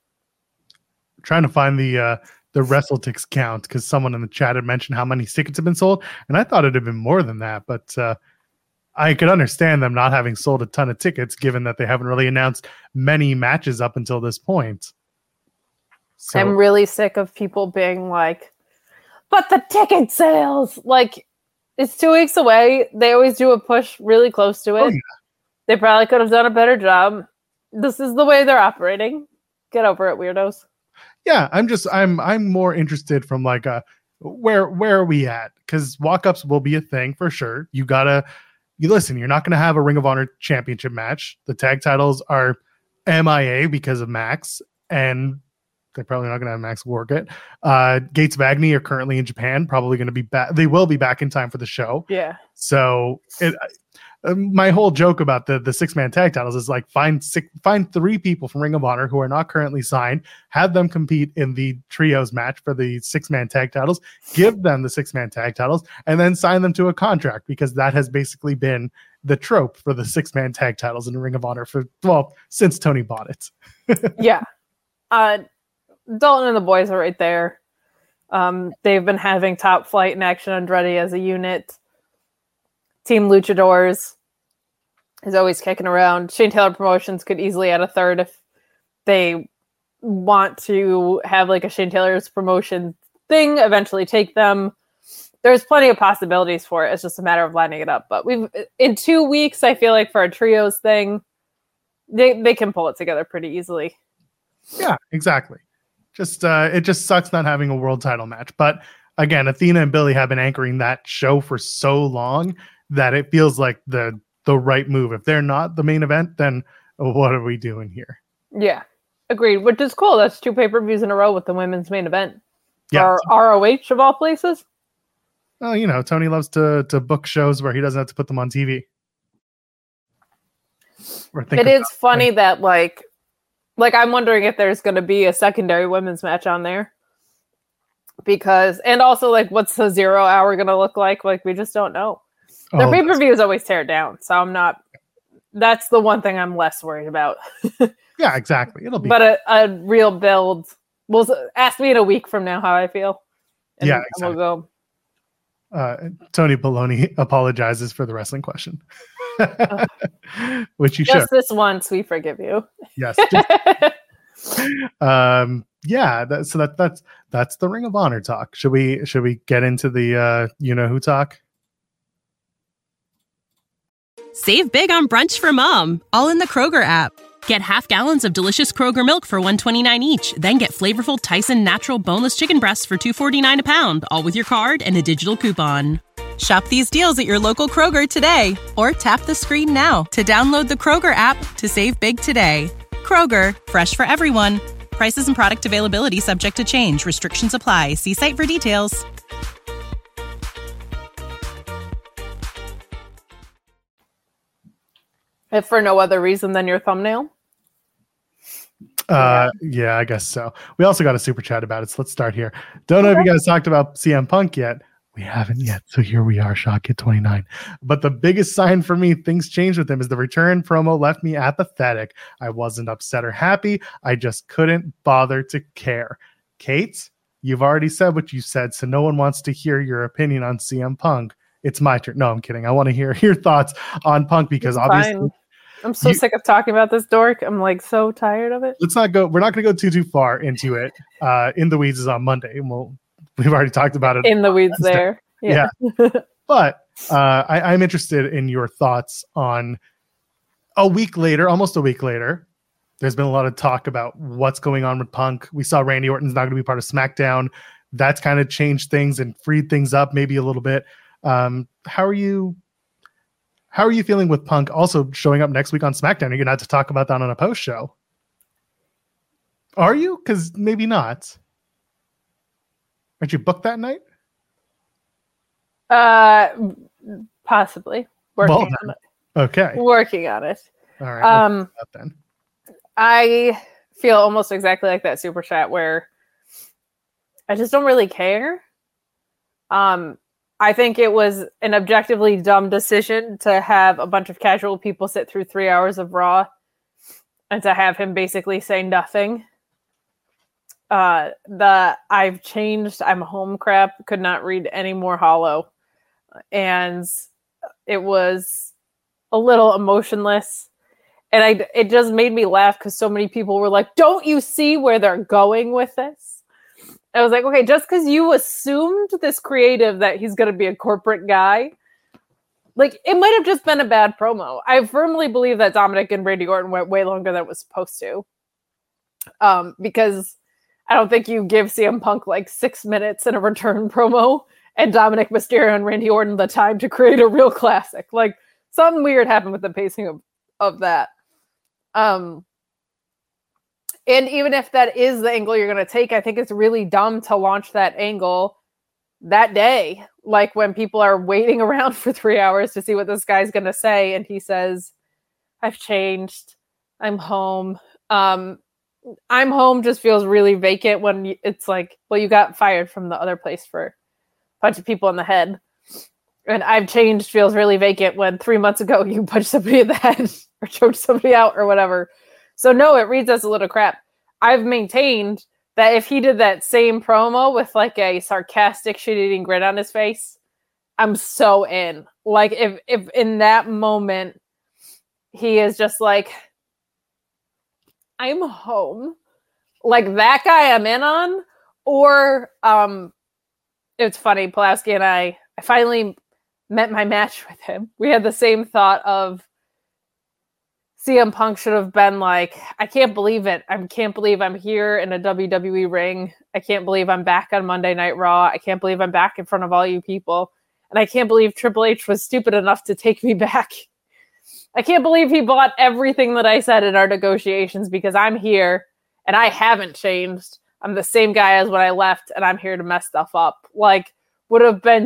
I'm trying to find the uh, the WrestleTix count, because someone in the chat had mentioned how many tickets have been sold, and I thought it had been more than that, but uh, I could understand them not having sold a ton of tickets, given that they haven't really announced many matches up until this point. So, I'm really sick of people being like, but the ticket sales, like, it's two weeks away. They always do a push really close to it. Oh, yeah. They probably could have done a better job. This is the way they're operating. Get over it, weirdos. Yeah, I'm just I'm I'm more interested from like uh where where are we at? Because walk-ups will be a thing for sure. You gotta you listen, you're not gonna have a Ring of Honor championship match. The tag titles are M I A because of Max, and they're probably not going to have Max work it. Uh, Gates of Agony are currently in Japan, probably going to be back. They will be back in time for the show. Yeah. So it, uh, my whole joke about the, the six man tag titles is like find six, find three people from Ring of Honor who are not currently signed, have them compete in the trios match for the six man tag titles, give them the six man tag titles, and then sign them to a contract, because that has basically been the trope for the six man tag titles in Ring of Honor for, well, since Tony bought it. Yeah. Uh, Dalton and the boys are right there. Um, they've been having Top Flight and Action Andretti as a unit. Team Luchadors is always kicking around. Shane Taylor Promotions could easily add a third if they want to have like a Shane Taylor's promotion thing, eventually take them. There's plenty of possibilities for it. It's just a matter of lining it up. But we've in two weeks, I feel like for a trios thing, they, they can pull it together pretty easily. Yeah, exactly. Just uh, it just sucks not having a world title match. But again, Athena and Billy have been anchoring that show for so long that it feels like the the right move. If they're not the main event, then what are we doing here? Yeah, agreed. Which is cool. That's two pay-per-views in a row with the women's main event. Yeah. Or R O H of all places. Well, you know, Tony loves to to book shows where he doesn't have to put them on T V. It is funny it. that like Like, I'm wondering if there's going to be a secondary women's match on there. Because, and also, like, what's the zero hour going to look like? Like, we just don't know. Their oh, pay-per-views always tear down. So I'm not, that's the one thing I'm less worried about. Yeah, exactly. It'll be. But a, a real build, well, ask me in a week from now how I feel. And, yeah, exactly. And we'll go. Uh, Tony Baloney apologizes for the wrestling question. uh, Which you just should. This once, we forgive you. Yes. Just, um. Yeah. That, so that that's that's the Ring of Honor talk. Should we should we get into the uh, you know who talk? Save big on brunch for mom, all in the Kroger app. Get half gallons of delicious Kroger milk for one twenty-nine each. Then get flavorful Tyson natural boneless chicken breasts for two forty-nine a pound, all with your card and a digital coupon. Shop these deals at your local Kroger today, or tap the screen now to download the Kroger app to save big today. Kroger, fresh for everyone. Prices and product availability subject to change. Restrictions apply. See site for details. If for no other reason than your thumbnail. Uh, yeah. yeah, I guess so. We also got a super chat about it, so let's start here. Don't know okay. if you guys talked about C M Punk yet. We haven't yet, so here we are, Shock at twenty-nine. But the biggest sign for me things changed with him is the return promo left me apathetic. I wasn't upset or happy. I just couldn't bother to care. Kate, you've already said what you said, so no one wants to hear your opinion on C M Punk. It's my turn. No, I'm kidding. I want to hear your thoughts on Punk because it's obviously... Fine. I'm so you, sick of talking about this dork. I'm like so tired of it. Let's not go. We're not going to go too, too far into it. Uh, In the Weeds is on Monday. And we'll, we've already talked about it. In the Weeds there. Yeah. yeah. But uh, I, I'm interested in your thoughts on a week later, almost a week later. There's been a lot of talk about what's going on with Punk. We saw Randy Orton's not going to be part of SmackDown. That's kind of changed things and freed things up maybe a little bit. Um, how are you? How are you feeling with Punk also showing up next week on SmackDown? You're going to have to talk about that on a post show. Are you? Because maybe not. Aren't you booked that night? Uh, possibly. Working well, on it. Okay. Working on it. All right. Um, then. I feel almost exactly like that super chat where I just don't really care. Um, I think it was an objectively dumb decision to have a bunch of casual people sit through three hours of Raw and to have him basically say nothing. Uh, the I've changed, I'm home crap, could not read any more hollow. And it was a little emotionless. And I, it just made me laugh because so many people were like, don't you see where they're going with this? I was like, okay, just because you assumed this creative that he's going to be a corporate guy, like, it might have just been a bad promo. I firmly believe that Dominic and Randy Orton went way longer than it was supposed to. Um, because I don't think you give C M Punk like six minutes in a return promo and Dominic Mysterio and Randy Orton the time to create a real classic. Like, something weird happened with the pacing of, of that. Um, And even if that is the angle you're going to take, I think it's really dumb to launch that angle that day. Like when people are waiting around for three hours to see what this guy's going to say. And he says, I've changed. I'm home. Um, I'm home just feels really vacant when it's like, well, you got fired from the other place for a bunch of people in the head. And I've changed feels really vacant when three months ago you punched somebody in the head or choked somebody out or whatever. So no, it reads as a little crap. I've maintained that if he did that same promo with like a sarcastic shit-eating grin on his face, I'm so in. Like if if in that moment he is just like, I'm home, like that guy I'm in on. Or um, it's funny, Pulaski and I, I finally met my match with him. We had the same thought of C M Punk should have been like, I can't believe it. I can't believe I'm here in a W W E ring. I can't believe I'm back on Monday Night Raw. I can't believe I'm back in front of all you people. And I can't believe Triple H was stupid enough to take me back. I can't believe he bought everything that I said in our negotiations because I'm here and I haven't changed. I'm the same guy as when I left and I'm here to mess stuff up. Like, would have been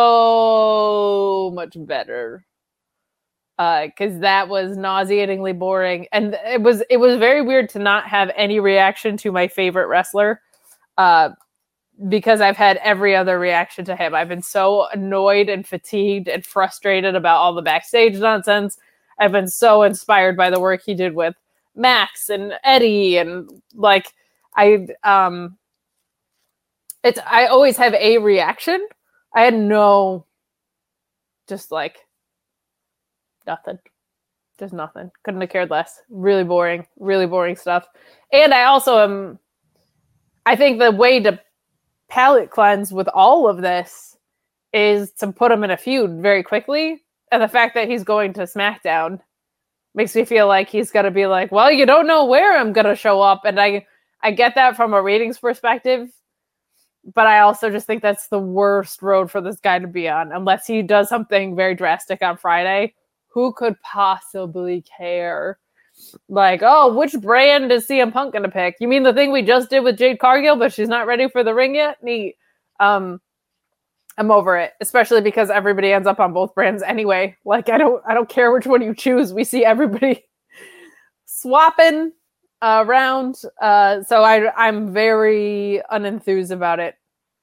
so much better. Because uh, that was nauseatingly boring, and it was it was very weird to not have any reaction to my favorite wrestler, uh, because I've had every other reaction to him. I've been so annoyed and fatigued and frustrated about all the backstage nonsense. I've been so inspired by the work he did with Max and Eddie, and like I um, it's I always have a reaction. I had no, just like. Nothing. Just nothing. Couldn't have cared less. Really boring. Really boring stuff. And I also am... I think the way to palate cleanse with all of this is to put him in a feud very quickly. And the fact that he's going to SmackDown makes me feel like he's going to be like, well, you don't know where I'm going to show up. And I, I get that from a ratings perspective. But I also just think that's the worst road for this guy to be on. Unless he does something very drastic on Friday. Who could possibly care? Like, oh, which brand is C M Punk going to pick? You mean the thing we just did with Jade Cargill, but she's not ready for the ring yet? Neat. Um, I'm over it, especially because everybody ends up on both brands anyway. Like, I don't, I don't care which one you choose. We see everybody swapping uh, around. Uh, so I, I'm very unenthused about it.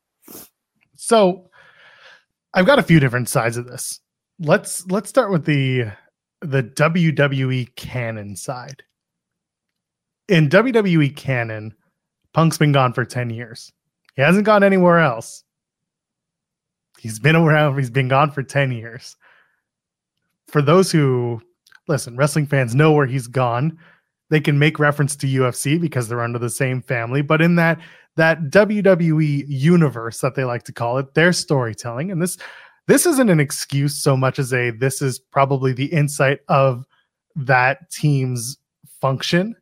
So I've got a few different sides of this. Let's let's start with the the W W E canon side. In W W E canon, Punk's been gone for ten years. He hasn't gone anywhere else. He's been around, he's been gone for ten years. For those who, listen, wrestling fans know where he's gone. They can make reference to U F C because they're under the same family. But in that, that W W E universe that they like to call it, their storytelling, and this this isn't an excuse so much as a, this is probably the insight of that team's function.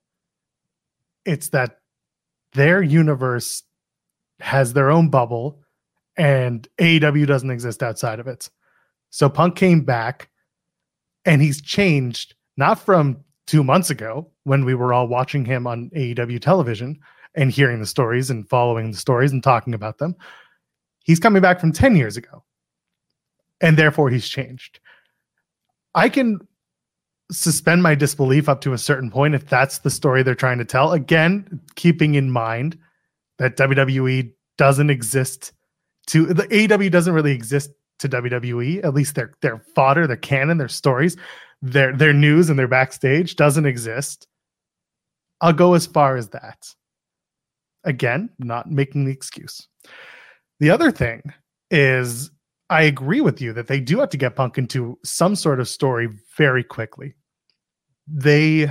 It's that their universe has their own bubble and A E W doesn't exist outside of it. So Punk came back and he's changed, not from two months ago when we were all watching him on A E W television and hearing the stories and following the stories and talking about them. He's coming back from ten years ago. And therefore he's changed. I can suspend my disbelief up to a certain point if that's the story they're trying to tell. Again, keeping in mind that W W E doesn't exist to the A E W doesn't really exist to W W E. At least their their fodder, their canon, their stories, their their news and their backstage doesn't exist. I'll go as far as that. Again, not making the excuse. The other thing is, I agree with you that they do have to get Punk into some sort of story very quickly. They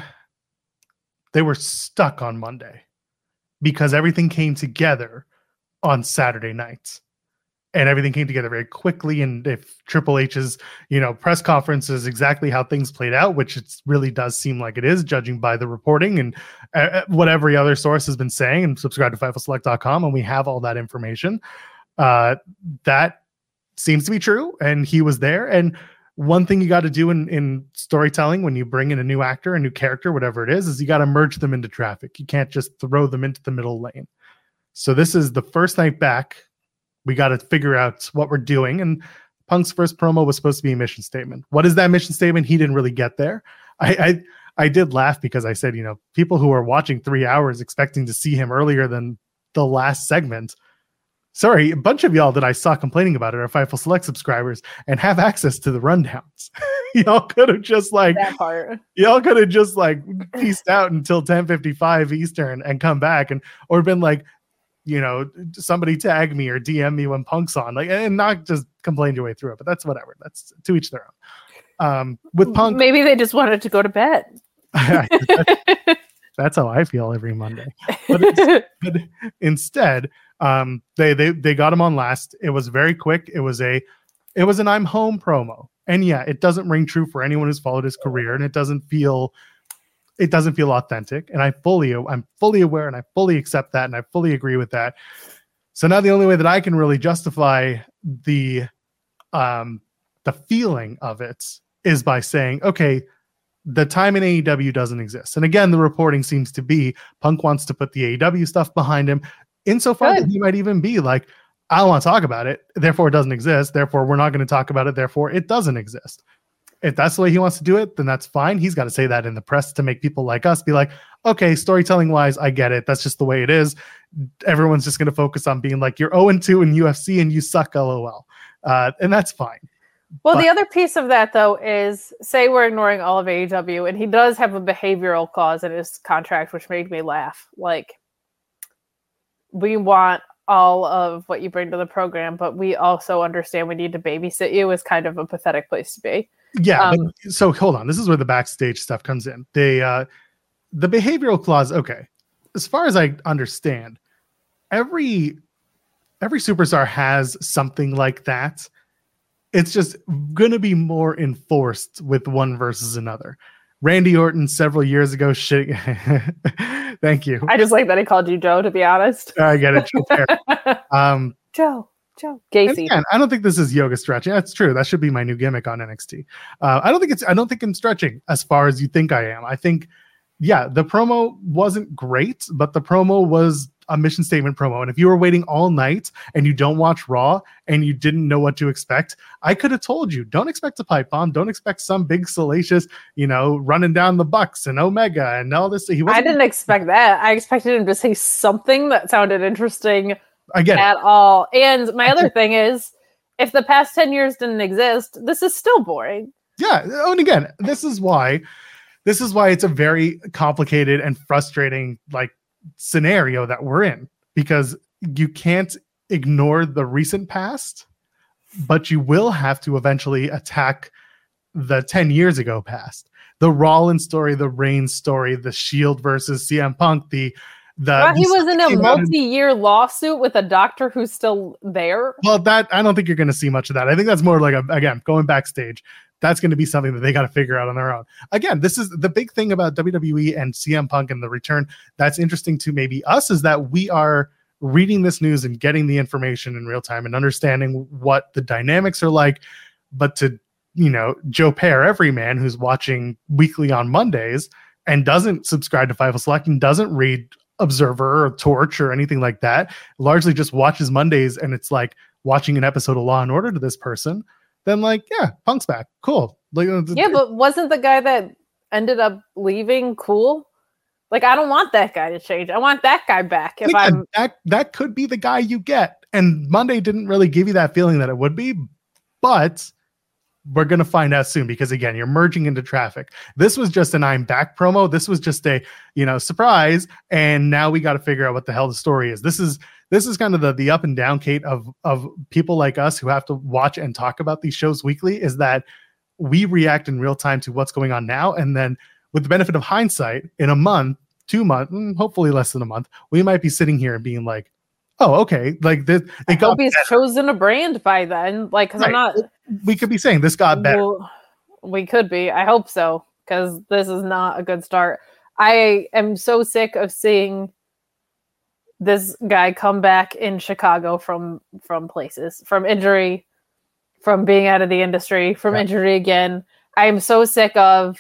they were stuck on Monday because everything came together on Saturday nights. And everything came together very quickly. And if Triple H's, you know, press conference is exactly how things played out, which it really does seem like it is, judging by the reporting and uh, what every other source has been saying, and subscribe to Fightful Select dot com, and we have all that information. Uh, that seems to be true. And he was there. And one thing you got to do in, in storytelling when you bring in a new actor, a new character, whatever it is, is you got to merge them into traffic. You can't just throw them into the middle lane. So this is the first night back. We got to figure out what we're doing. And Punk's first promo was supposed to be a mission statement. What is that mission statement? He didn't really get there. I, I I did laugh because I said, you know, people who are watching three hours expecting to see him earlier than the last segment. Sorry, a bunch of y'all that I saw complaining about it are Fightful Select subscribers and have access to the rundowns. Y'all could have just like that part. Y'all could have just like pieced out until ten fifty-five Eastern and come back, and or been like, you know, somebody tag me or D M me when Punk's on, like, and not just complain your way through it, but that's whatever. That's to each their own. Um, with Punk, maybe they just wanted to go to bed. that's, that's how I feel every Monday. But, it's, but instead, um, they they they got him on last. It was very quick. It was a, it was an I'm home promo, and yeah, it doesn't ring true for anyone who's followed his career, and it doesn't feel. It doesn't feel authentic, and I fully, I'm fully aware, and I fully accept that, and I fully agree with that. So now the only way that I can really justify the, um, the feeling of it is by saying, okay, the time in A E W doesn't exist. And again, the reporting seems to be Punk wants to put the A E W stuff behind him, insofar Good. that he might even be like, I don't want to talk about it, therefore it doesn't exist. Therefore, we're not going to talk about it. Therefore, it doesn't exist. If that's the way he wants to do it, then that's fine. He's got to say that in the press to make people like us be like, okay, storytelling wise, I get it. That's just the way it is. Everyone's just going to focus on being like, you're oh and two in U F C and you suck, LOL. Uh, and that's fine. Well, But- the other piece of that, though, is say we're ignoring all of A E W, and he does have a behavioral clause in his contract, which made me laugh. Like, we want all of what you bring to the program, but we also understand we need to babysit you is kind of a pathetic place to be. Yeah. Um, but, so hold on. This is where the backstage stuff comes in. They, uh, the behavioral clause. Okay. As far as I understand, every, every superstar has something like that. It's just going to be more enforced with one versus another. Randy Orton several years ago. Shit. Thank you. I just like that he called you Joe, to be honest. I get it. Joe Perry. Um, Joe, Joe, and Gacy. again, I don't think this is yoga stretching. That's true. That should be my new gimmick on N X T. Uh, I don't think it's. I don't think I'm stretching as far as you think I am. I think yeah, the promo wasn't great, but the promo was a mission statement promo. And if you were waiting all night and you don't watch Raw and you didn't know what to expect, I could have told you, don't expect a pipe bomb. Don't expect some big salacious, you know, running down the Bucks and Omega and all this. He I didn't expect that. I expected him to say something that sounded interesting Again, at all. And my other thing is, if the past ten years didn't exist, this is still boring. Yeah. And again, this is why, this is why it's a very complicated and frustrating, like, scenario that we're in, because you can't ignore the recent past, but you will have to eventually attack the ten years ago past. The Rollins story, the Reigns story, the Shield versus C M Punk, the the well, he was in a multi-year in, lawsuit with a doctor who's still there. Well, that I don't think you're going to see much of that. I think that's more like a, again, going backstage. That's going to be something that they got to figure out on their own. Again, this is the big thing about W W E and C M Punk and the return that's interesting to maybe us, is that we are reading this news and getting the information in real time and understanding what the dynamics are like. But to, you know, Joe Pear, everyman who's watching weekly on Mondays and doesn't subscribe to Fightful Select and doesn't read Observer or Torch or anything like that, largely just watches Mondays, and it's like watching an episode of Law and Order to this person, then like, yeah, Punk's back. Cool. Like, yeah, but wasn't the guy that ended up leaving cool? Like, I don't want that guy to change. I want that guy back. If yeah, I'm that, that could be the guy you get. And Monday didn't really give you that feeling that it would be, but we're going to find out soon, because again, you're merging into traffic. This was just an I'm back promo. This was just a, you know, surprise. And now we got to figure out what the hell the story is. This is, This is kind of the, the up and down, Kate, of, of people like us who have to watch and talk about these shows weekly, is that we react in real time to what's going on now. And then with the benefit of hindsight, in a month, two months, hopefully less than a month, we might be sitting here and being like, oh, okay. Like this, I hope he's better. chosen a brand by then. Like, cause right. I'm not, we could be saying this got better. Well, we could be. I hope so. Cause this is not a good start. I am so sick of seeing this guy come back in Chicago from from places, from injury, from being out of the industry, from yeah. injury again. I am so sick of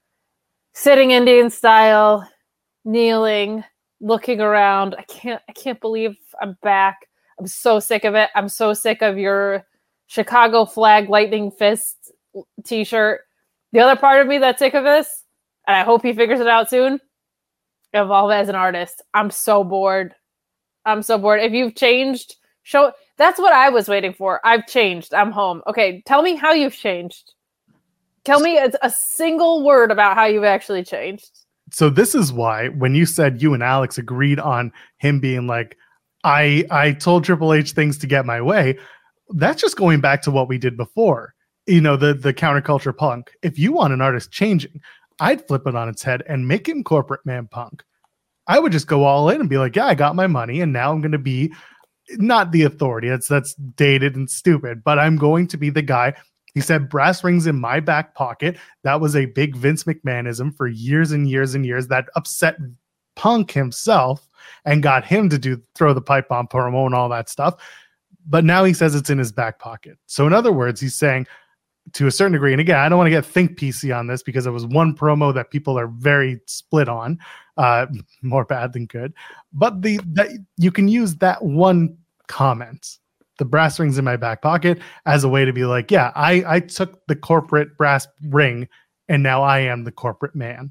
sitting Indian style, kneeling, looking around. I can't I can't believe I'm back. I'm so sick of it. I'm so sick of your Chicago flag lightning fist t-shirt. The other part of me that's sick of this, and I hope he figures it out soon, Evolve as an artist. I'm so bored. I'm so bored. If you've changed, show. That's what I was waiting for. I've changed. I'm home. Okay, tell me how you've changed. Tell me a, a single word about how you've actually changed. So this is why when you said you and Alex agreed on him being like, I I told Triple H things to get my way, that's just going back to what we did before. You know, the the counterculture Punk. If you want an artist changing, I'd flip it on its head and make him corporate man Punk. I would just go all in and be like, yeah, I got my money, and now I'm going to be not the authority. That's that's dated and stupid, but I'm going to be the guy. He said, brass rings in my back pocket. That was a big Vince McMahonism for years and years and years that upset Punk himself and got him to do throw the pipe bomb promo and all that stuff. But now he says it's in his back pocket. So in other words, he's saying, to a certain degree, and again, I don't want to get think P C on this because it was one promo that people are very split on, uh, more bad than good. But the that you can use that one comment, the brass rings in my back pocket, as a way to be like, yeah, I, I took the corporate brass ring and now I am the corporate man.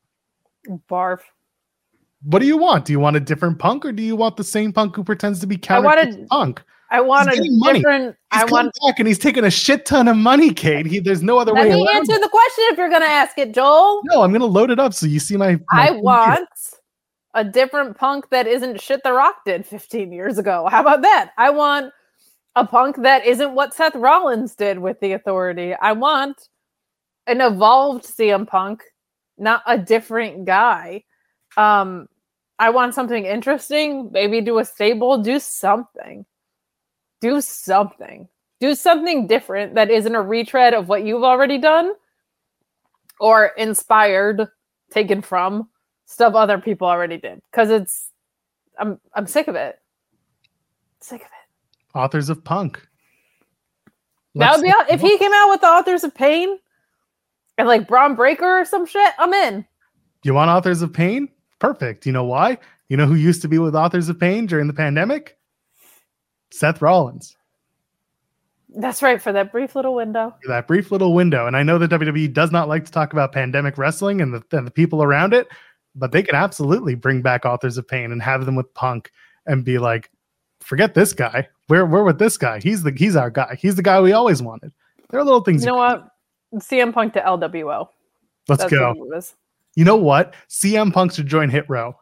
Barf. What do you want? Do you want a different Punk, or do you want the same Punk who pretends to be counter I wanted, Punk? I want a different. He's I want back and he's taking a shit ton of money, Kate. He, there's no other Let way. Let me around answer it. the question if you're going to ask it, Joel. No, I'm going to load it up so you see my. my I want a different Punk that isn't shit The Rock did fifteen years ago. How about that? I want a Punk that isn't what Seth Rollins did with the Authority. I want an evolved C M Punk, not a different guy. Um, I want something interesting. Maybe do a stable. Do something. Do something. Do something different that isn't a retread of what you've already done or inspired, taken from stuff other people already did. Because it's, I'm I'm sick of it. Sick of it. Authors of Punk. That would be, if he came out with the Authors of Pain and like Braun Breaker or some shit, I'm in. You want Authors of Pain? Perfect. You know why? You know who used to be with Authors of Pain during the pandemic? Seth Rollins. That's right, for that brief little window. For that brief little window. And I know that W W E does not like to talk about pandemic wrestling and the, and the people around it, but they can absolutely bring back Authors of Pain and have them with Punk and be like, forget this guy. We're, we're with this guy. He's the he's our guy. He's the guy we always wanted. There are little things. You know what? C M Punk to L W O. Let's That's go. You know what? C M Punk should join Hit Row.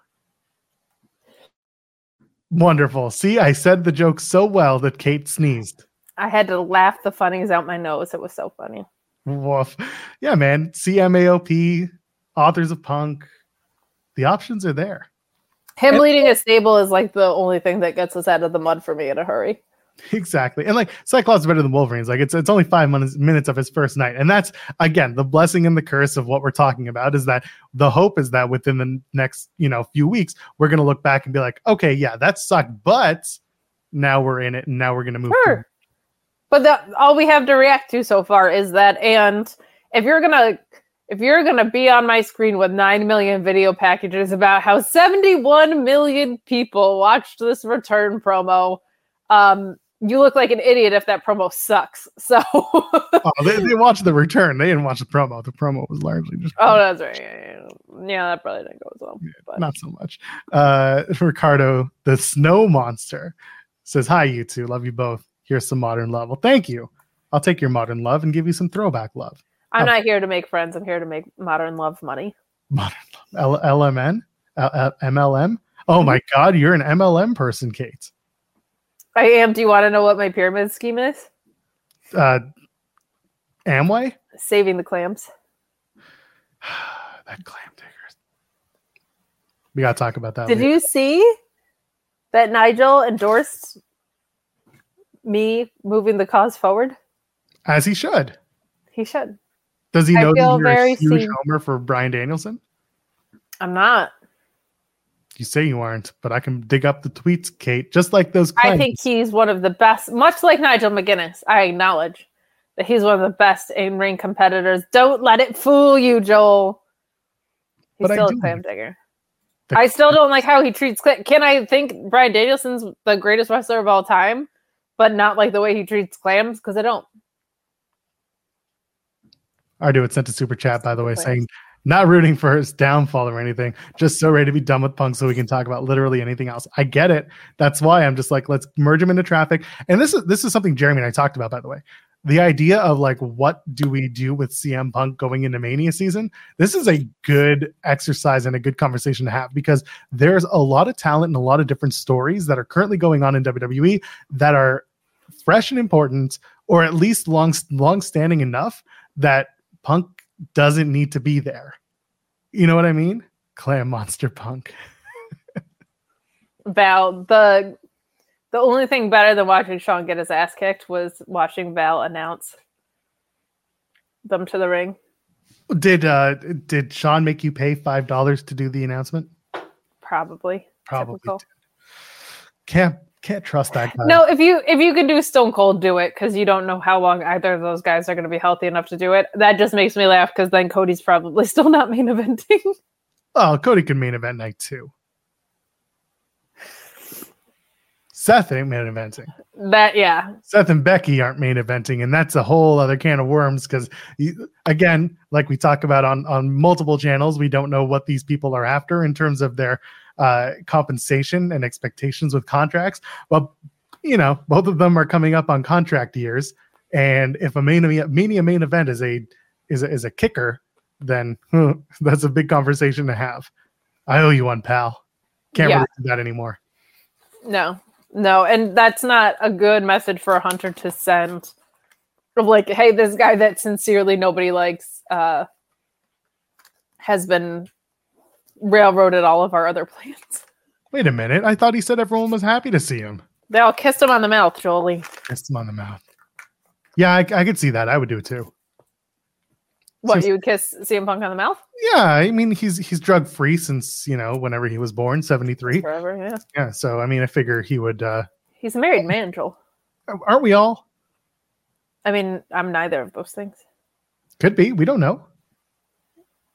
Wonderful. See, I said the joke so well that Kate sneezed. I had to laugh the funnies out my nose. It was so funny. Woof. Yeah, man. C M A O P, Authors of Punk. The options are there. Him and, leading a stable is like the only thing that gets us out of the mud for me in a hurry. Exactly. And like Cyclops is better than Wolverine. It's like it's it's only five minutes minutes of his first night. And that's again the blessing and the curse of what we're talking about is that the hope is that within the next, you know, few weeks, we're gonna look back and be like, okay, yeah, that sucked, but now we're in it and now we're gonna move sure. forward. But that all we have to react to so far is that, and if you're gonna if you're gonna be on my screen with nine million video packages about how seventy-one million people watched this return promo, um you look like an idiot if that promo sucks. So oh, they, they watched the return. They didn't watch the promo. The promo was largely just oh, that's right. Yeah, yeah. yeah, that probably didn't go as well. Yeah, but. Not so much. Uh, Ricardo, the Snow Monster, says, "Hi, you two. Love you both. Here's some modern love." Well, thank you. I'll take your modern love and give you some throwback love. I'm oh. not here to make friends. I'm here to make modern love money. Modern love. L- LMN? L- M L M? Oh mm-hmm. my God, you're an M L M person, Kate. I am. Do you want to know what my pyramid scheme is? Uh, Amway? Saving the clams. That clam diggers. We got to talk about that. Did later. you see that Nigel endorsed me moving the cause forward? As he should. He should. Does he I know that you're very a huge seen... homer for Bryan Danielson? I'm not. You say you aren't, but I can dig up the tweets, Kate, just like those claims. I think he's one of the best, much like Nigel McGuinness. I acknowledge that he's one of the best in-ring competitors. Don't let it fool you, Joel. He's but still a clam digger. The- I still don't like how he treats clam. Can I think Bryan Danielson's the greatest wrestler of all time, but not like the way he treats clams? Because I don't. Ardu had sent a super chat, by the way, saying, not rooting for his downfall or anything, just so ready to be done with Punk so we can talk about literally anything else. I get it. That's why I'm just like, let's merge him into traffic. And this is this is something Jeremy and I talked about, by the way. The idea of like, what do we do with C M Punk going into Mania season? This is a good exercise and a good conversation to have because there's a lot of talent and a lot of different stories that are currently going on in W W E that are fresh and important, or at least long long standing enough that Punk doesn't need to be there. You know what I mean? Clam Monster Punk. Val, the the only thing better than watching Sean get his ass kicked was watching Val announce them to the ring. Did uh did Sean make you pay five dollars to do the announcement? Probably. Probably. Did. Can't can't trust that guy. No, if you if you can do Stone Cold, do it because you don't know how long either of those guys are going to be healthy enough to do it. That just makes me laugh because then Cody's probably still not main eventing. Oh, Cody can main event night too. Seth ain't main eventing. That yeah. Seth and Becky aren't main eventing, and that's a whole other can of worms because, again, like we talk about on on multiple channels, we don't know what these people are after in terms of their uh, compensation and expectations with contracts. Well, you know, both of them are coming up on contract years, and if a Mania Mania main event is a is a, is a kicker, then huh, that's a big conversation to have. I owe you one, pal. Can't yeah. really do that anymore. No. No, and that's not a good message for a Hunter to send. Like, hey, this guy that sincerely nobody likes uh, has been railroaded all of our other plans. Wait a minute. I thought he said everyone was happy to see him. They all kissed him on the mouth, Jolie. Kissed him on the mouth. Yeah, I, I could see that. I would do it too. What, Seems- you would kiss C M Punk on the mouth? Yeah, I mean, he's he's drug free since, you know, whenever he was born, seventy-three. Forever, yeah. Yeah, so, I mean, I figure he would... Uh, he's a married man, Joel. Aren't we all? I mean, I'm neither of those things. Could be. We don't know.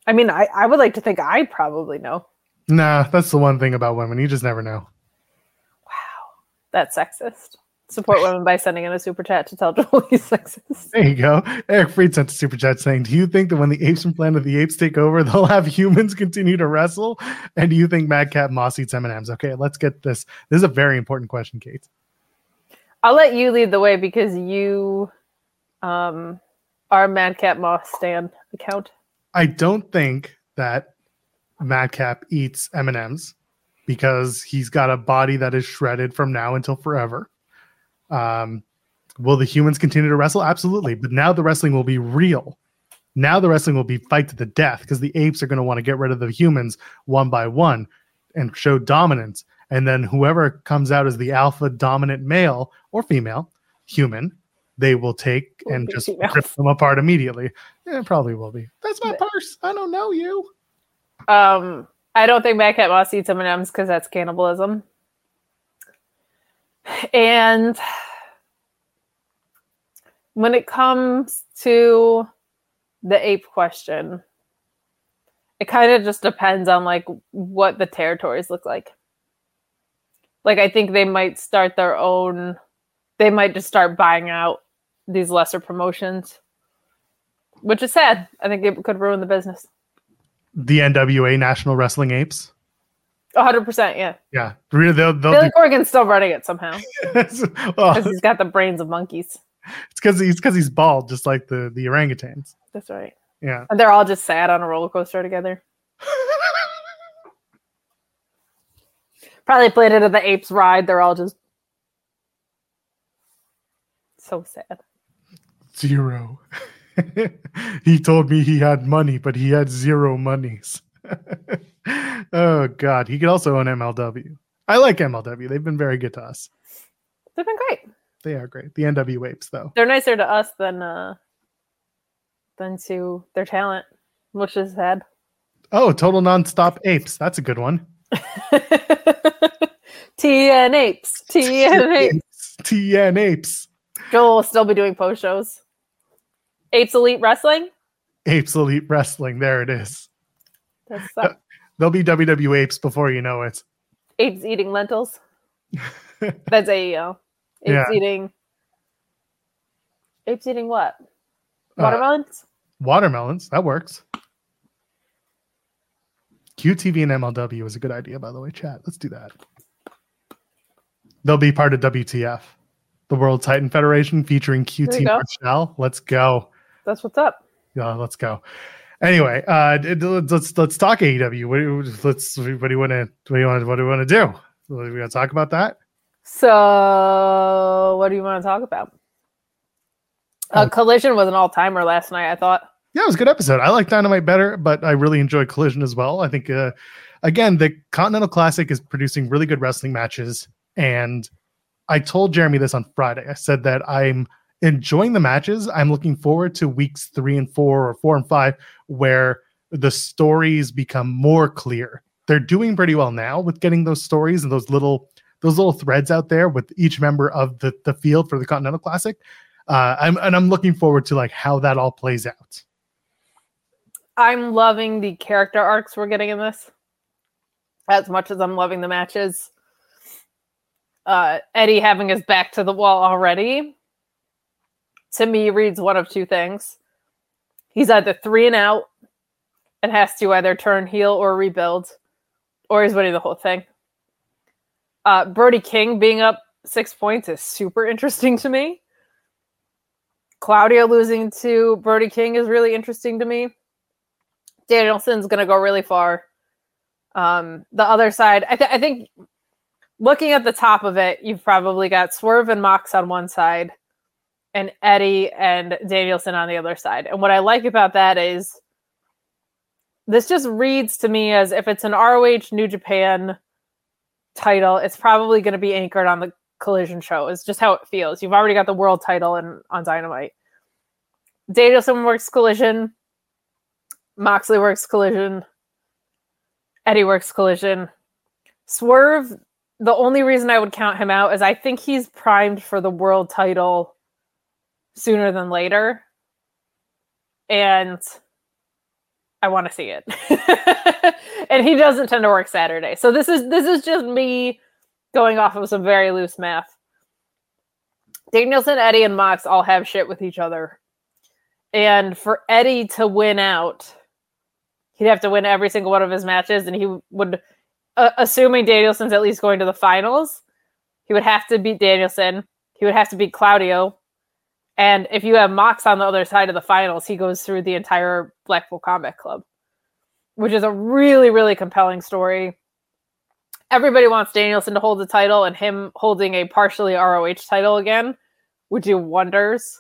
I mean, I, I would like to think I probably know. Nah, that's the one thing about women. You just never know. Wow. That's sexist. Support women by sending in a super chat to tell Joel he's sexist. There you go. Eric Freed sent a super chat saying, do you think that when the apes from Planet of the Apes take over, they'll have humans continue to wrestle? And do you think Madcap Moss eats M and M's? Okay, let's get this. This is a very important question, Kate. I'll let you lead the way because you um, are Madcap Moss Stan account. I don't think that Madcap eats M and M's because he's got a body that is shredded from now until forever. Um, will the humans continue to wrestle? Absolutely. But now the wrestling will be real. Now the wrestling will be fight to the death because the apes are going to want to get rid of the humans one by one and show dominance. And then whoever comes out as the alpha dominant male or female human, they will take will and just female. Rip them apart immediately. Yeah, it probably will be. That's my purse. I don't know you. Um, I don't think Madcap Moss eats M and M's because that's cannibalism. And when it comes to the ape question, it kind of just depends on like what the territories look like. Like, I think they might start their own, they might just start buying out these lesser promotions, which is sad. I think it could ruin the business. The N W A National Wrestling Apes? one hundred percent, yeah. Yeah. They'll, they'll Billy do... Corgan's still running it somehow. Because well, he's got the brains of monkeys. It's because he's because he's bald, just like the, the orangutans. That's right. Yeah. And they're all just sad on a roller coaster together. Probably Planet of the Apes ride. They're all just so sad. Zero. He told me he had money, but he had zero monies. Oh, God. He could also own M L W. I like M L W. They've been very good to us. They've been great. They are great. The N W Apes, though. They're nicer to us than uh, than to their talent, which is sad. Oh, Total Nonstop Apes. That's a good one. T N Apes. T N Apes. T N Apes. Joel will still be doing post shows. Apes Elite Wrestling? Apes Elite Wrestling. There it is. That's uh, They'll be W W Apes before you know it. Apes eating lentils. That's A E O. Apes yeah. eating. Apes eating what? Watermelons? Uh, watermelons. That works. Q T V and M L W is a good idea, by the way, chat. Let's do that. They'll be part of W T F, the World Titan Federation, featuring Q T Marshall. Let's go. That's what's up. Yeah, let's go. Anyway, uh, let's let's talk A E W. What, let's. What do you want to? What do you want? What do you want to do? We want to talk about that. So, what do you want to talk about? Uh, Collision was an all-timer last night, I thought. Yeah, it was a good episode. I like Dynamite better, but I really enjoyed Collision as well. I think, uh, again, the Continental Classic is producing really good wrestling matches. And I told Jeremy this on Friday. I said that I'm enjoying the matches. I'm looking forward to weeks three and four or four and five, where the stories become more clear. They're doing pretty well now with getting those stories and those little those little threads out there with each member of the, the field for the Continental Classic. Uh, I'm and I'm looking forward to like how that all plays out. I'm loving the character arcs we're getting in this as much as I'm loving the matches. Uh, Eddie having his back to the wall already, to me, reads one of two things. He's either three and out and has to either turn heel or rebuild, or he's winning the whole thing. Uh, Brody King being up six points is super interesting to me. Claudio losing to Brody King is really interesting to me. Danielson's going to go really far. Um, the other side, I, th- I think looking at the top of it, you've probably got Swerve and Mox on one side and Eddie and Danielson on the other side. And what I like about that is this just reads to me as if it's an R O H New Japan title, it's probably going to be anchored on the Collision show. It's just how it feels. You've already got the world title in, on Dynamite. Danielson works Collision. Moxley works Collision. Eddie works Collision. Swerve, the only reason I would count him out is I think he's primed for the world title sooner than later. And I want to see it. And he doesn't tend to work Saturday. So this is this is just me going off of some very loose math. Danielson, Eddie, and Mox all have shit with each other. And for Eddie to win out, he'd have to win every single one of his matches, and he would, uh, assuming Danielson's at least going to the finals, he would have to beat Danielson. He would have to beat Claudio. And if you have Mox on the other side of the finals, he goes through the entire Blackpool Combat Club, which is a really, really compelling story. Everybody wants Danielson to hold the title, and him holding a partially R O H title again would do wonders.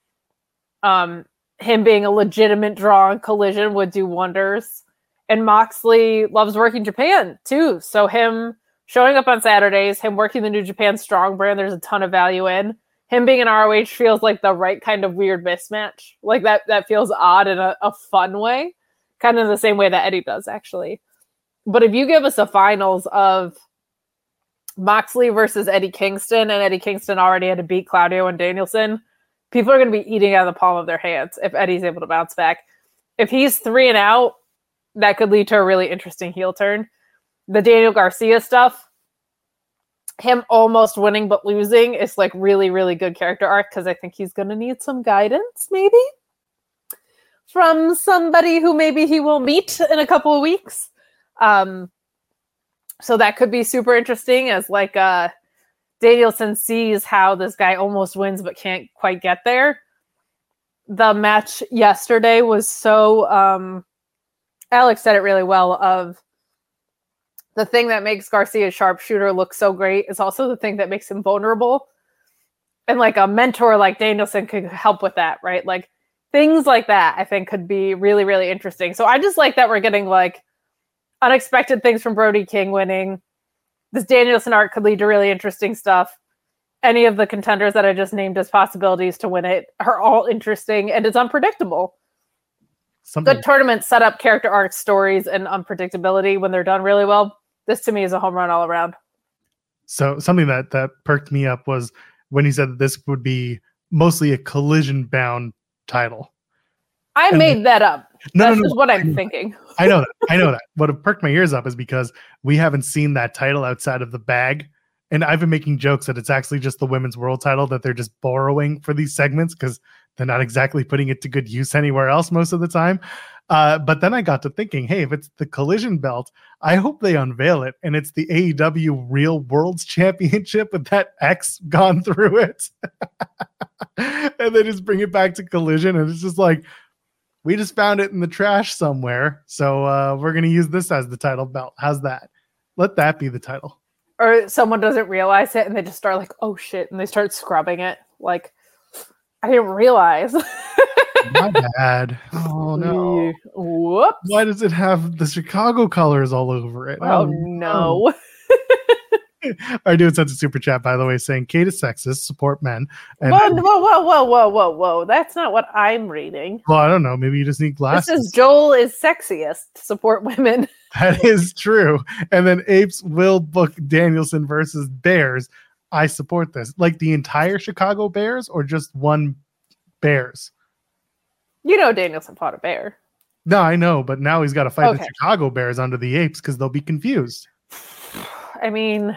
Um, him being a legitimate draw in Collision would do wonders. And Moxley loves working Japan, too. So him showing up on Saturdays, him working the New Japan Strong brand, there's a ton of value in. Him being an R O H feels like the right kind of weird mismatch. Like that that feels odd in a, a fun way. Kind of the same way that Eddie does, actually. But if you give us a finals of Moxley versus Eddie Kingston, and Eddie Kingston already had to beat Claudio and Danielson, people are going to be eating out of the palm of their hands if Eddie's able to bounce back. If he's three and out, that could lead to a really interesting heel turn. The Daniel Garcia stuff, him almost winning but losing is like really, really good character arc, because I think he's going to need some guidance, maybe, from somebody who maybe he will meet in a couple of weeks. Um, so that could be super interesting, as like uh, Danielson sees how this guy almost wins but can't quite get there. The match yesterday was so... Um, Alex said it really well, of the thing that makes Garcia's sharpshooter look so great is also the thing that makes him vulnerable. And like a mentor like Danielson could help with that, right? Like things like that, I think, could be really, really interesting. So I just like that we're getting like unexpected things from Brody King winning. This Danielson arc could lead to really interesting stuff. Any of the contenders that I just named as possibilities to win it are all interesting, and it's unpredictable. Something. Good tournaments set up character arc stories and unpredictability when they're done really well. This to me is a home run all around. So something that, that perked me up was when he said that this would be mostly a Collision bound title. I and made that up. No, That's no, no, just what I'm thinking. I know that. I know that. What have perked my ears up is because we haven't seen that title outside of the bag. And I've been making jokes that it's actually just the women's world title that they're just borrowing for these segments, because they're not exactly putting it to good use anywhere else most of the time. Uh, but then I got to thinking, hey, if it's the Collision belt, I hope they unveil it and it's the A E W Real Worlds Championship with that X gone through it. And they just bring it back to Collision, and it's just like, we just found it in the trash somewhere, so uh, we're going to use this as the title belt. How's that? Let that be the title. Or someone doesn't realize it and they just start like, oh shit, and they start scrubbing it. Like, I didn't realize. My bad. Oh no. Whoops. Why does it have the Chicago colors all over it? Oh, oh no. I do send a super chat, by the way, saying Kate is sexist, support men. And whoa, whoa, whoa, whoa, whoa, whoa, whoa. That's not what I'm reading. Well, I don't know. Maybe you just need glasses. This is Joel is sexiest, support women. That is true. And then Apes will book Danielson versus Bears. I support this. Like the entire Chicago Bears or just one Bears? You know Danielson fought a bear. No, I know, but now he's got to fight Okay. the Chicago Bears under the Apes because they'll be confused. I mean,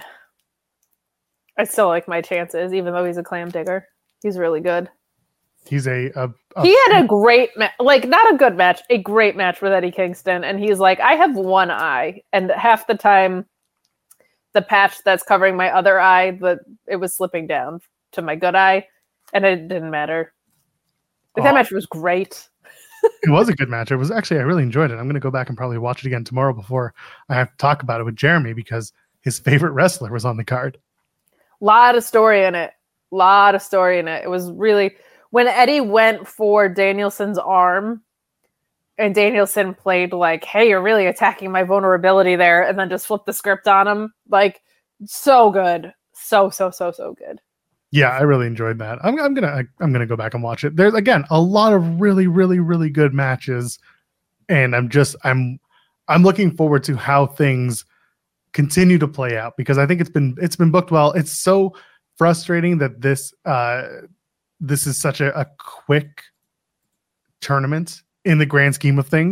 I still like my chances, even though he's a clam digger. He's really good. He's a, a, a he had a great match, like not a good match, a great match with Eddie Kingston. And he's like, I have one eye. And half the time, the patch that's covering my other eye, the, it was slipping down to my good eye. And it didn't matter. Like, oh. That match was great. It was a good match. It was actually, I really enjoyed it. I'm going to go back and probably watch it again tomorrow before I have to talk about it with Jeremy, because his favorite wrestler was on the card. Lot of story in it. Lot of story in it. It was really, when Eddie went for Danielson's arm and Danielson played like, hey, you're really attacking my vulnerability there, and then just flipped the script on him. Like, so good. So, so, so, so good. Yeah, I really enjoyed that. I'm, I'm gonna I'm gonna go back and watch it. There's again a lot of really, really, really good matches, and I'm just I'm I'm looking forward to how things continue to play out, because I think it's been it's been booked well. It's so frustrating that this uh, this is such a, a quick tournament in the grand scheme of things,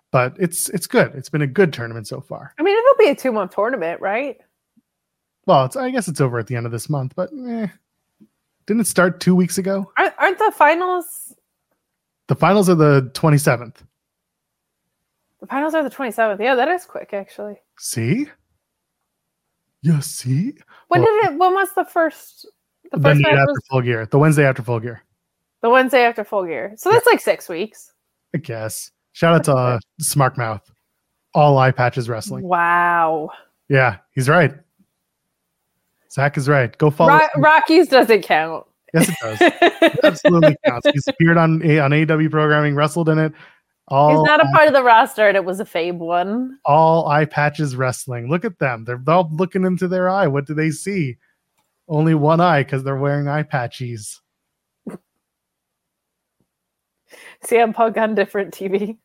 but it's it's good. It's been a good tournament so far. I mean, it'll be a two month tournament, right? Well, it's, I guess it's over at the end of this month, but eh. Didn't it start two weeks ago? Aren't, aren't the finals? The finals are the twenty-seventh. The finals are the twenty-seventh. Yeah, that is quick, actually. See? You see? When well, did it? When was the first? The the first night match after was Full Gear. The Wednesday after Full Gear. the Wednesday after Full Gear. So that's yeah. like six weeks. I guess. Shout out to uh, Smart Mouth. All eye patches wrestling. Wow. Yeah, he's right. Zach is right. Go follow. Ro- Rockies doesn't count. Yes, it does. It absolutely counts. He's appeared on on A E W programming, wrestled in it. All He's not a eye, part of the roster, and it was a Fabe one. All eye patches wrestling. Look at them. They're all looking into their eye. What do they see? Only one eye because they're wearing eye patches. C M Punk on different T V.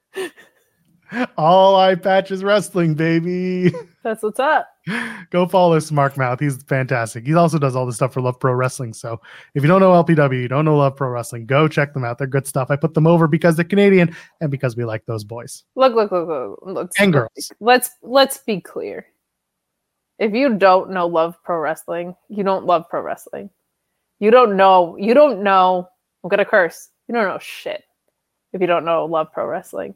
All eye patches wrestling, baby. That's what's up. Go follow Smart Mouth. He's fantastic. He also does all the stuff for Love Pro Wrestling. So if you don't know L P W, you don't know Love Pro Wrestling, go check them out. They're good stuff. I put them over because they're Canadian and because we like those boys. Look, look, look, look. Let's, and girls. Let's let's be clear. If you don't know Love Pro Wrestling, you don't love pro wrestling. You don't know. You don't know. I'm gonna curse. You don't know shit if you don't know Love Pro Wrestling.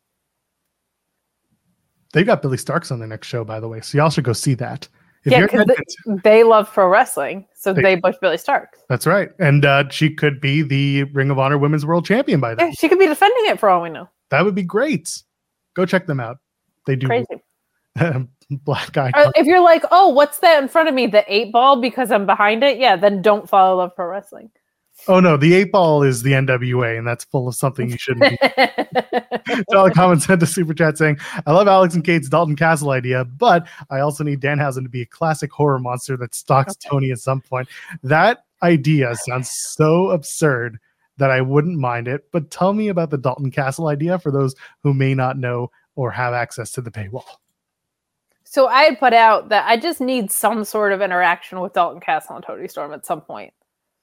They've got Billy Starks on their next show, by the way, so y'all should go see that. If yeah, because they, they love pro wrestling, so they, they push Billy Starks. That's right, and uh, she could be the Ring of Honor Women's World Champion by then. Yeah, she could be defending it for all we know. That would be great. Go check them out. They do crazy. Black Eye. Or if you're like, oh, what's that in front of me? The eight ball because I'm behind it. Yeah, then don't follow Love Pro Wrestling. Oh no, the eight ball is the N W A, and that's full of something you shouldn't be. So all the comments sent to Super Chat saying, I love Alex and Kate's Dalton Castle idea, but I also need Danhausen to be a classic horror monster that stalks okay. Tony at some point. That idea sounds so absurd that I wouldn't mind it, but tell me about the Dalton Castle idea for those who may not know or have access to the paywall. So I had put out that I just need some sort of interaction with Dalton Castle and Tony Storm at some point.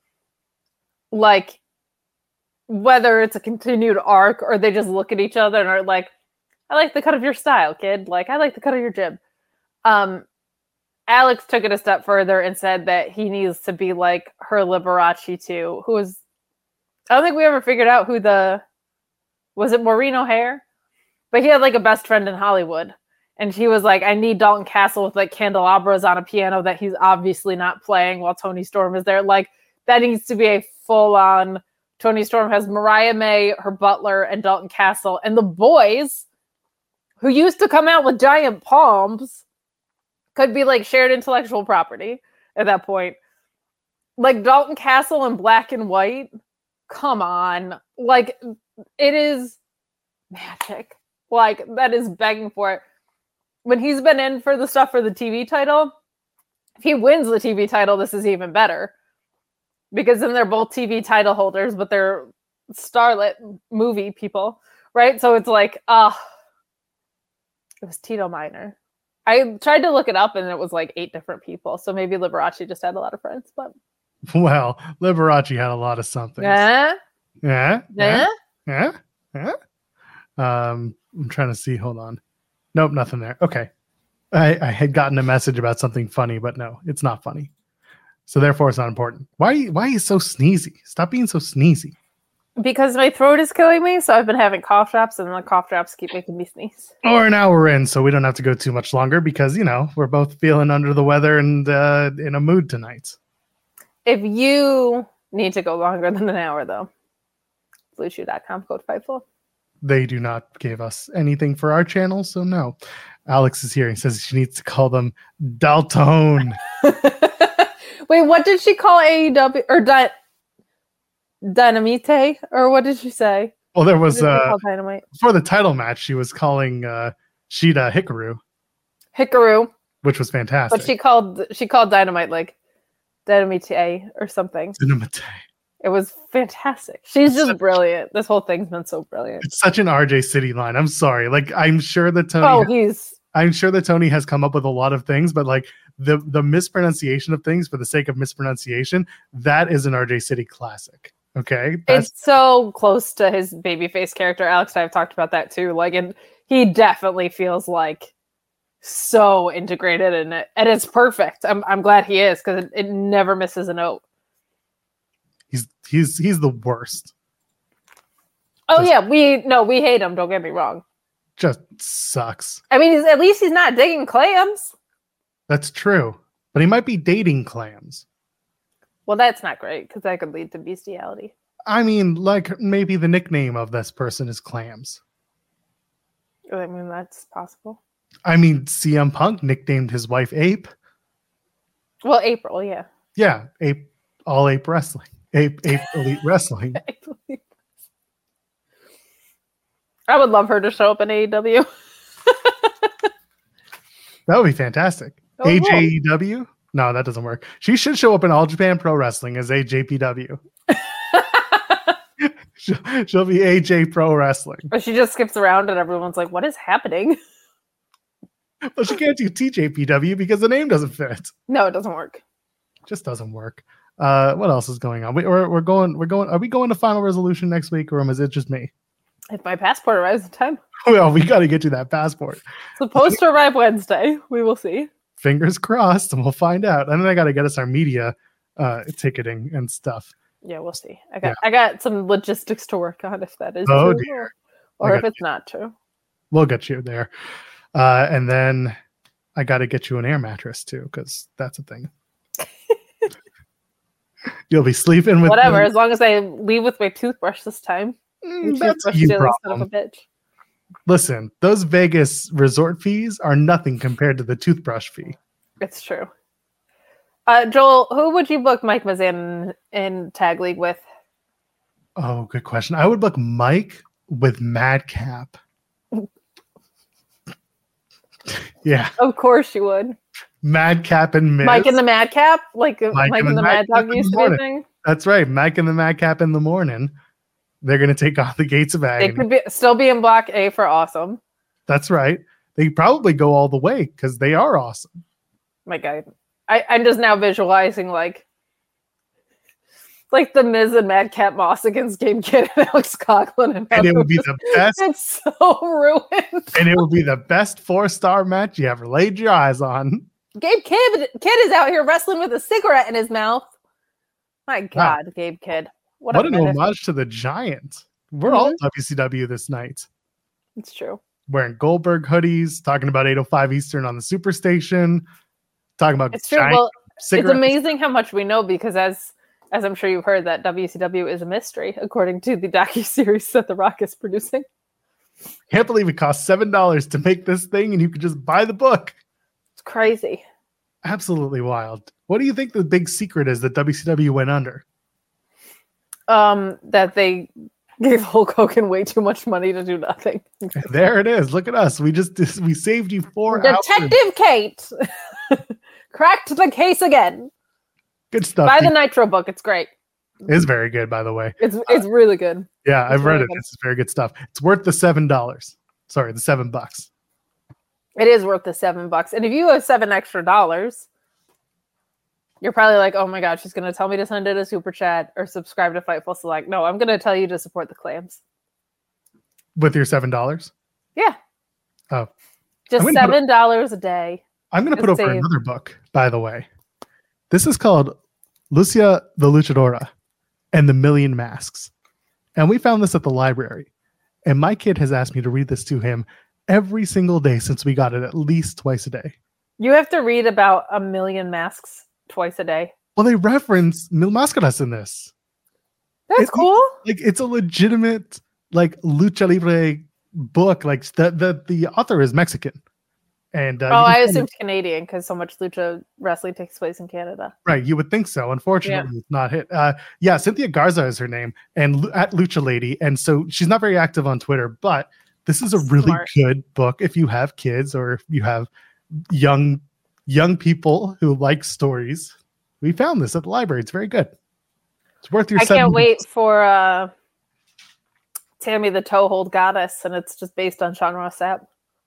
Like, whether it's a continued arc or they just look at each other and are like, I like the cut of your style, kid. Like, I like the cut of your jib. Um, Alex took it a step further and said that he needs to be like her Liberace too, who was, I don't think we ever figured out who the, was it Maureen O'Hare? But he had like a best friend in Hollywood. And she was like, I need Dalton Castle with like candelabras on a piano that he's obviously not playing while Tony Storm is there. Like, that needs to be a full-on Tony Storm has Mariah May, her butler, and Dalton Castle. And the boys, who used to come out with giant palms, could be like shared intellectual property at that point. Like Dalton Castle in black and white. Come on. Like, it is magic. Like, that is begging for it. When he's been in for the stuff for the T V title, if he wins the T V title, this is even better. Because then they're both T V title holders, but they're starlet movie people, right? So it's like, ah, uh, it was Tito Minor. I tried to look it up, and it was like eight different people. So maybe Liberace just had a lot of friends. But well, Liberace had a lot of something. Yeah, yeah, yeah, yeah, yeah. Um, I'm trying to see. Hold on. Nope, nothing there. Okay, I, I had gotten a message about something funny, but no, it's not funny. So therefore, it's not important. Why? Why are you so sneezy? Stop being so sneezy. Because my throat is killing me, so I've been having cough drops, and the cough drops keep making me sneeze. Or an hour in, so we don't have to go too much longer because, you know, we're both feeling under the weather and uh, in a mood tonight. If you need to go longer than an hour, though, blue chew dot com, code Fightful. They do not give us anything for our channel, so no. Alex is here. He says she needs to call them Dalton. Wait, what did she call A E W or Di- Dynamite, or what did she say? Well, there was uh, Dynamite for the title match. She was calling uh, Shida Hikaru, Hikaru, which was fantastic. But she called she called Dynamite like Dynamite or something. Dynamite. It was fantastic. She's just brilliant. This whole thing's been so brilliant. It's such an R J City line. I'm sorry. Like, I'm sure that Tony. Oh, he's. I'm sure that Tony has come up with a lot of things, but like the the mispronunciation of things for the sake of mispronunciation, that is an R J City classic. Okay, that's It's so close to his babyface character. Alex and I have talked about that too. Like, and he definitely feels like so integrated in it, and it's perfect. I'm I'm glad he is because it, it never misses a note. he's he's he's the worst. Oh Just- yeah, we no, we hate him. Don't get me wrong. Just sucks. I mean, he's, at least he's not digging clams. That's true, but he might be dating clams. Well, that's not great because that could lead to bestiality. I mean, like maybe the nickname of this person is Clams. I mean, that's possible. I mean, C M Punk nicknamed his wife Ape. Well, April, yeah. Yeah, Ape, all Ape Wrestling, Ape, Ape Elite Wrestling. I would love her to show up in A E W. That would be fantastic. Oh, A J E W? No, that doesn't work. She should show up in All Japan Pro Wrestling as A J P W. she'll, she'll be A J Pro Wrestling. Or she just skips around and everyone's like, what is happening? Well, she can't do T J P W because the name doesn't fit. No, it doesn't work. Just doesn't work. Uh, what else is going on? We, we're, we're going. We're going. Are we going to Final Resolution next week, or is it just me? If my passport arrives in time. Well, we got to get you that passport. It's supposed to arrive Wednesday. We will see. Fingers crossed, and we'll find out. And then I got to get us our media uh, ticketing and stuff. Yeah, we'll see. I got Yeah. I got some logistics to work on if that is Oh, true, dear. or I if got it's not true. We'll get you there. Uh, and then I got to get you an air mattress too, because that's a thing. You'll be sleeping with Whatever, them. as long as I leave with my toothbrush this time. Mm, Your that's toothbrush you still is son of problem. a bitch. Listen, those Vegas resort fees are nothing compared to the toothbrush fee. It's true. Uh, Joel, who would you book Mike Mazan in Tag League with? Oh, good question. I would book Mike with Madcap. Yeah, Of course you would. Madcap and Miz. Mike and the Madcap? Like uh, Mike Mike, and and the the Mad Madcap Dog in used the to be a morning. thing? That's right. Mike and the Madcap in the morning. They're going to take on the Gates of They Agony. could be still be in Block A for awesome. That's right. They probably go all the way because they are awesome. My God. I, I'm just now visualizing like like the Miz and Madcap Moss against Gabe Kidd and Alex Coughlin. And, And it would be the best. It's so ruined. And it would be the best four-star match you ever laid your eyes on. Gabe Kidd, Kidd is out here wrestling with a cigarette in his mouth. My God, Wow. Gabe Kidd. What, What a an menace. homage to the Giant. We're Mhm. all W C W this night. It's true. Wearing Goldberg hoodies, talking about eight oh five Eastern on the Superstation, talking about It's true. Giant Well, cigarettes. it's amazing how much we know because as as I'm sure you've heard that W C W is a mystery according to the docuseries that The Rock is producing. Can't believe it cost seven dollars to make this thing and you could just buy the book. It's crazy. Absolutely wild. What do you think the big secret is that W C W went under? Um, that they gave Hulk Hogan way too much money to do nothing. There it is. Look at us. We just we saved you four hours. Detective Kate cracked the case again. Good stuff. Buy the Nitro book. It's great. It's very good, by the way. It's it's really good. Yeah, I've It's read really it. good. It's very good stuff. It's worth the seven dollars. Sorry, the seven bucks. It is worth the seven bucks. And if you have seven extra dollars, you're probably like, oh my God, she's going to tell me to send it a super chat or subscribe to Fightful Select. No, I'm going to tell you to support the clams. With your seven dollars. Yeah. Oh. Just I'm gonna put seven dollars a day. I'm going to Good put over save. another book, by the way. This is called Lucia the Luchadora and the Million Masks. And we found this at the library. And my kid has asked me to read this to him every single day since we got it, at least twice a day. You have to read about a million masks twice a day. Well, they reference Mil Mascaras in this. That's It's- cool. Like, it's a legitimate, like, lucha libre book. Like, the, the, the author is Mexican. And uh, Oh, you I can- assumed Canadian because so much lucha wrestling takes place in Canada. Right, you would think so. Unfortunately, it's not hit. Uh, yeah, Cynthia Garza is her name, and Lu- at Lucha Lady, and so she's not very active on Twitter. But this is a really Smart. good book if you have kids or if you have young young people who like stories. We found this at the library. It's very good. It's worth your. I seven can't wait bucks. for uh, Tammy the Toehold Goddess, and it's just based on Sean Ross Sapp.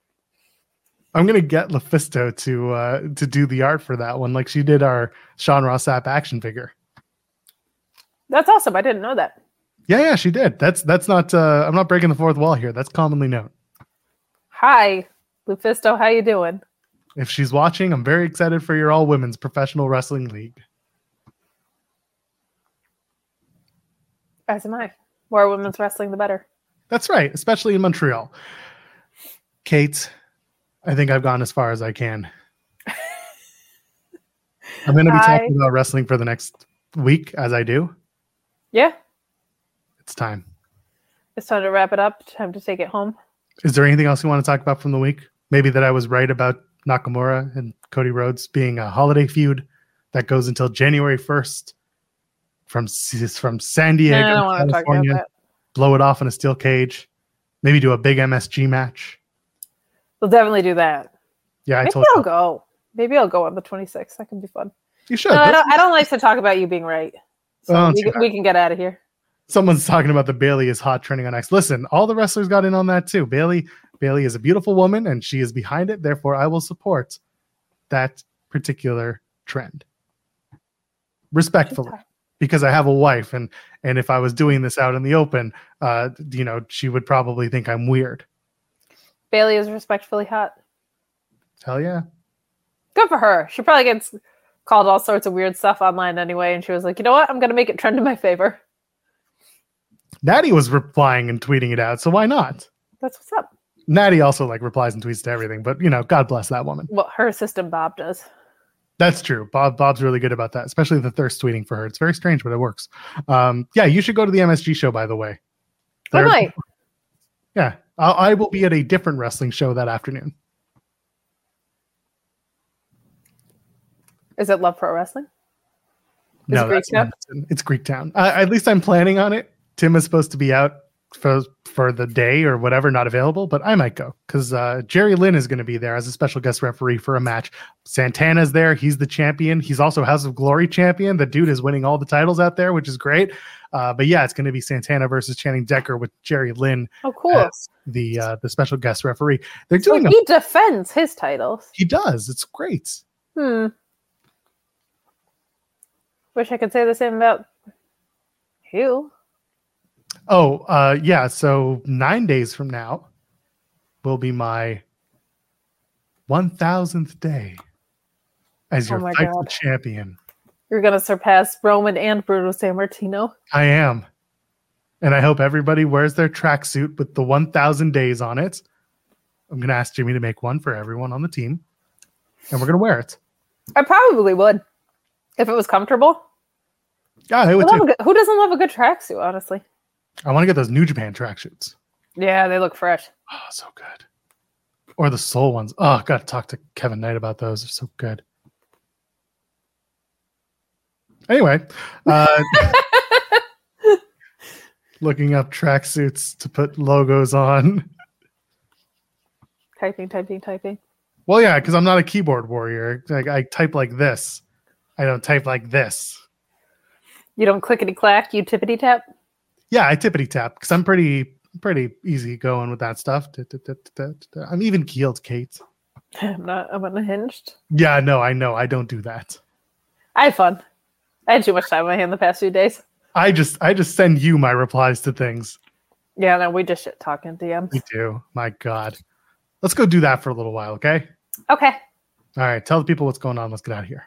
I'm gonna get LaFisto to uh, to do the art for that one, like she did our Sean Ross Sapp action figure. That's awesome. I didn't know that. Yeah, yeah, she did. That's that's not. Uh, I'm not breaking the fourth wall here. That's commonly known. Hi, Lufisto. How you doing? If she's watching, I'm very excited for your all women's professional wrestling league. As am I. More women's wrestling, the better. That's right, especially in Montreal. Kate, I think I've gone as far as I can. I'm going to be Hi. talking about wrestling for the next week, as I do. Yeah, It's time. it's time to wrap it up. Time to take it home. Is there anything else you want to talk about from the week? Maybe that I was right about Nakamura and Cody Rhodes being a holiday feud that goes until January first from, from San Diego, No, I don't want to talk about California. that. Blow it off in a steel cage. Maybe do a big M S G match. We'll definitely do that. Yeah, I Maybe told I'll you. go. Maybe I'll go on the twenty-sixth. That can be fun. You should. No, I That's- don't, I don't like to talk about you being right. So Oh, we, too can- we can get out of here. Someone's talking about the Bailey is hot trending on X. Listen, all the wrestlers got in on that too. Bailey, Bailey is a beautiful woman and she is behind it. Therefore, I will support that particular trend. Respectfully, because I have a wife and and if I was doing this out in the open, uh, you know, she would probably think I'm weird. Bailey is respectfully hot. Hell yeah. Good for her. She probably gets called all sorts of weird stuff online anyway, and she was like, you know what? I'm going to make it trend in my favor. Natty was replying and tweeting it out, so why not? That's what's up. Natty also like replies and tweets to everything, but you know, God bless that woman. Well, her assistant Bob does. That's true. Bob Bob's really good about that, especially the thirst tweeting for her. It's very strange, but it works. Um, yeah, you should go to the M S G show, by the way. I There- might. Yeah, I'll, I will be at a different wrestling show that afternoon. Is it Love Pro Wrestling? Is no, it that's Greek Town? Madison. It's Greek Town. Uh, at least I'm planning on it. Tim is supposed to be out for for the day or whatever, not available, but I might go because uh, Jerry Lynn is going to be there as a special guest referee for a match. Santana's there. He's the champion. He's also House of Glory champion. The dude is winning all the titles out there, which is great. Uh, but yeah, it's going to be Santana versus Channing Decker with Jerry Lynn Oh, cool. as the uh, the special guest referee. They're So doing. a, he defends his titles. he does. It's great. Hmm. Wish I could say the same about you. Oh, uh, yeah. So nine days from now will be my one thousandth day as Oh your my Fightful God. champion. You're going to surpass Roman and Bruno Sammartino. I am. And I hope everybody wears their tracksuit with the one thousand days on it. I'm going to ask Jimmy to make one for everyone on the team. And we're going to wear it. I probably would. If it was comfortable. Yeah, I I would love too. a good, who doesn't love a good tracksuit, honestly? I want to get those New Japan tracksuits. Yeah, they look fresh. Oh, so good. Or the Soul ones. Oh, I got to talk to Kevin Knight about those. They're so good. Anyway, uh, looking up tracksuits to put logos on. Typing, typing, typing. Well, yeah, because I'm not a keyboard warrior. Like I type like this. I don't type like this. You don't clickety clack, you tippity tap. Yeah, I tippity tap because I'm pretty pretty easy going with that stuff. I'm even keeled, Kate. I'm not. I'm unhinged. Yeah, no, I know. I don't do that. I had fun. I had too much time on my hand the past few days. I just I just send you my replies to things. Yeah, no, we just shit talking D Ms. Me too. My God. Let's go do that for a little while, okay? Okay. All right. Tell the people what's going on. Let's get out of here.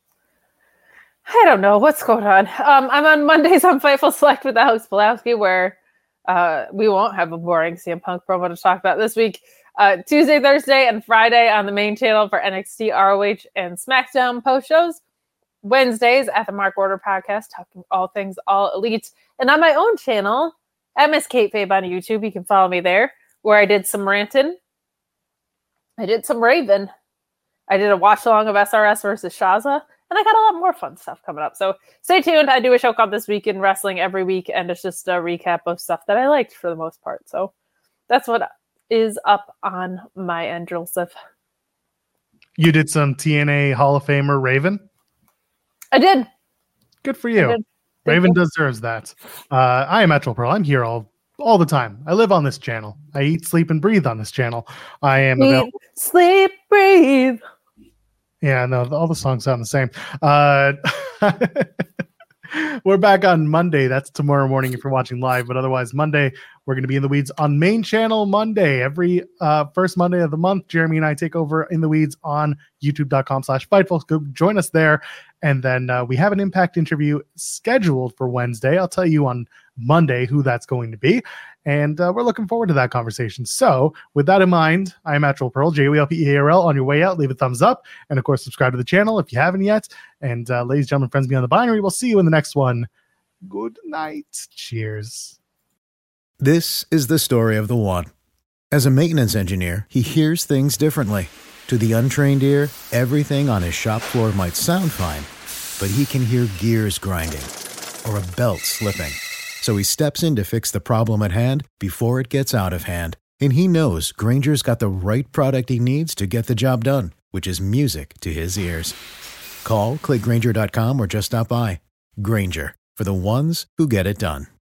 I don't know what's going on. Um, I'm on Mondays on Fightful Select with Alex Pulaski, where uh, we won't have a boring C M Punk promo to talk about this week. Uh, Tuesday, Thursday, and Friday on the main channel for N X T, R O H, and SmackDown post shows. Wednesdays at the Mark Order Podcast, talking all things all elite. And on my own channel, at Miss Kate Fabe on YouTube, you can follow me there, where I did some ranting. I did some Raven. I did a watch along of S R S versus Shaza. And I got a lot more fun stuff coming up. So stay tuned. I do a show called This Week in Wrestling every week, and it's just a recap of stuff that I liked for the most part. So that's what is up on my end, Joseph. You did some T N A Hall of Famer Raven. I did. Good for I you. did. Thank Raven you. deserves that. Uh, I am Metro Pearl. I'm here all all the time. I live on this channel. I eat, sleep, and breathe on this channel. I am Eat, available. sleep, breathe. Yeah, no, all the songs sound the same. Uh, We're back on Monday. That's tomorrow morning if you're watching live. But otherwise, Monday, we're going to be in the weeds on Main Channel Monday. Every uh, first Monday of the month, Jeremy and I take over in the weeds on youtube.com slash Fightful. Go join us there. And then uh, we have an Impact interview scheduled for Wednesday. I'll tell you on Monday who that's going to be. And uh, we're looking forward to that conversation. So with that in mind, I'm Actual Pearl, J O E L P E A R L. On your way out, leave a thumbs up. And of course, subscribe to the channel if you haven't yet. And uh, ladies, gentlemen, friends beyond the binary, we'll see you in the next one. Good night. Cheers. This is the story of the one. As a maintenance engineer, he hears things differently. To the untrained ear, everything on his shop floor might sound fine, but he can hear gears grinding or a belt slipping. So he steps in to fix the problem at hand before it gets out of hand. And he knows Grainger's got the right product he needs to get the job done, which is music to his ears. Call, click Grainger dot com, or just stop by. Grainger, for the ones who get it done.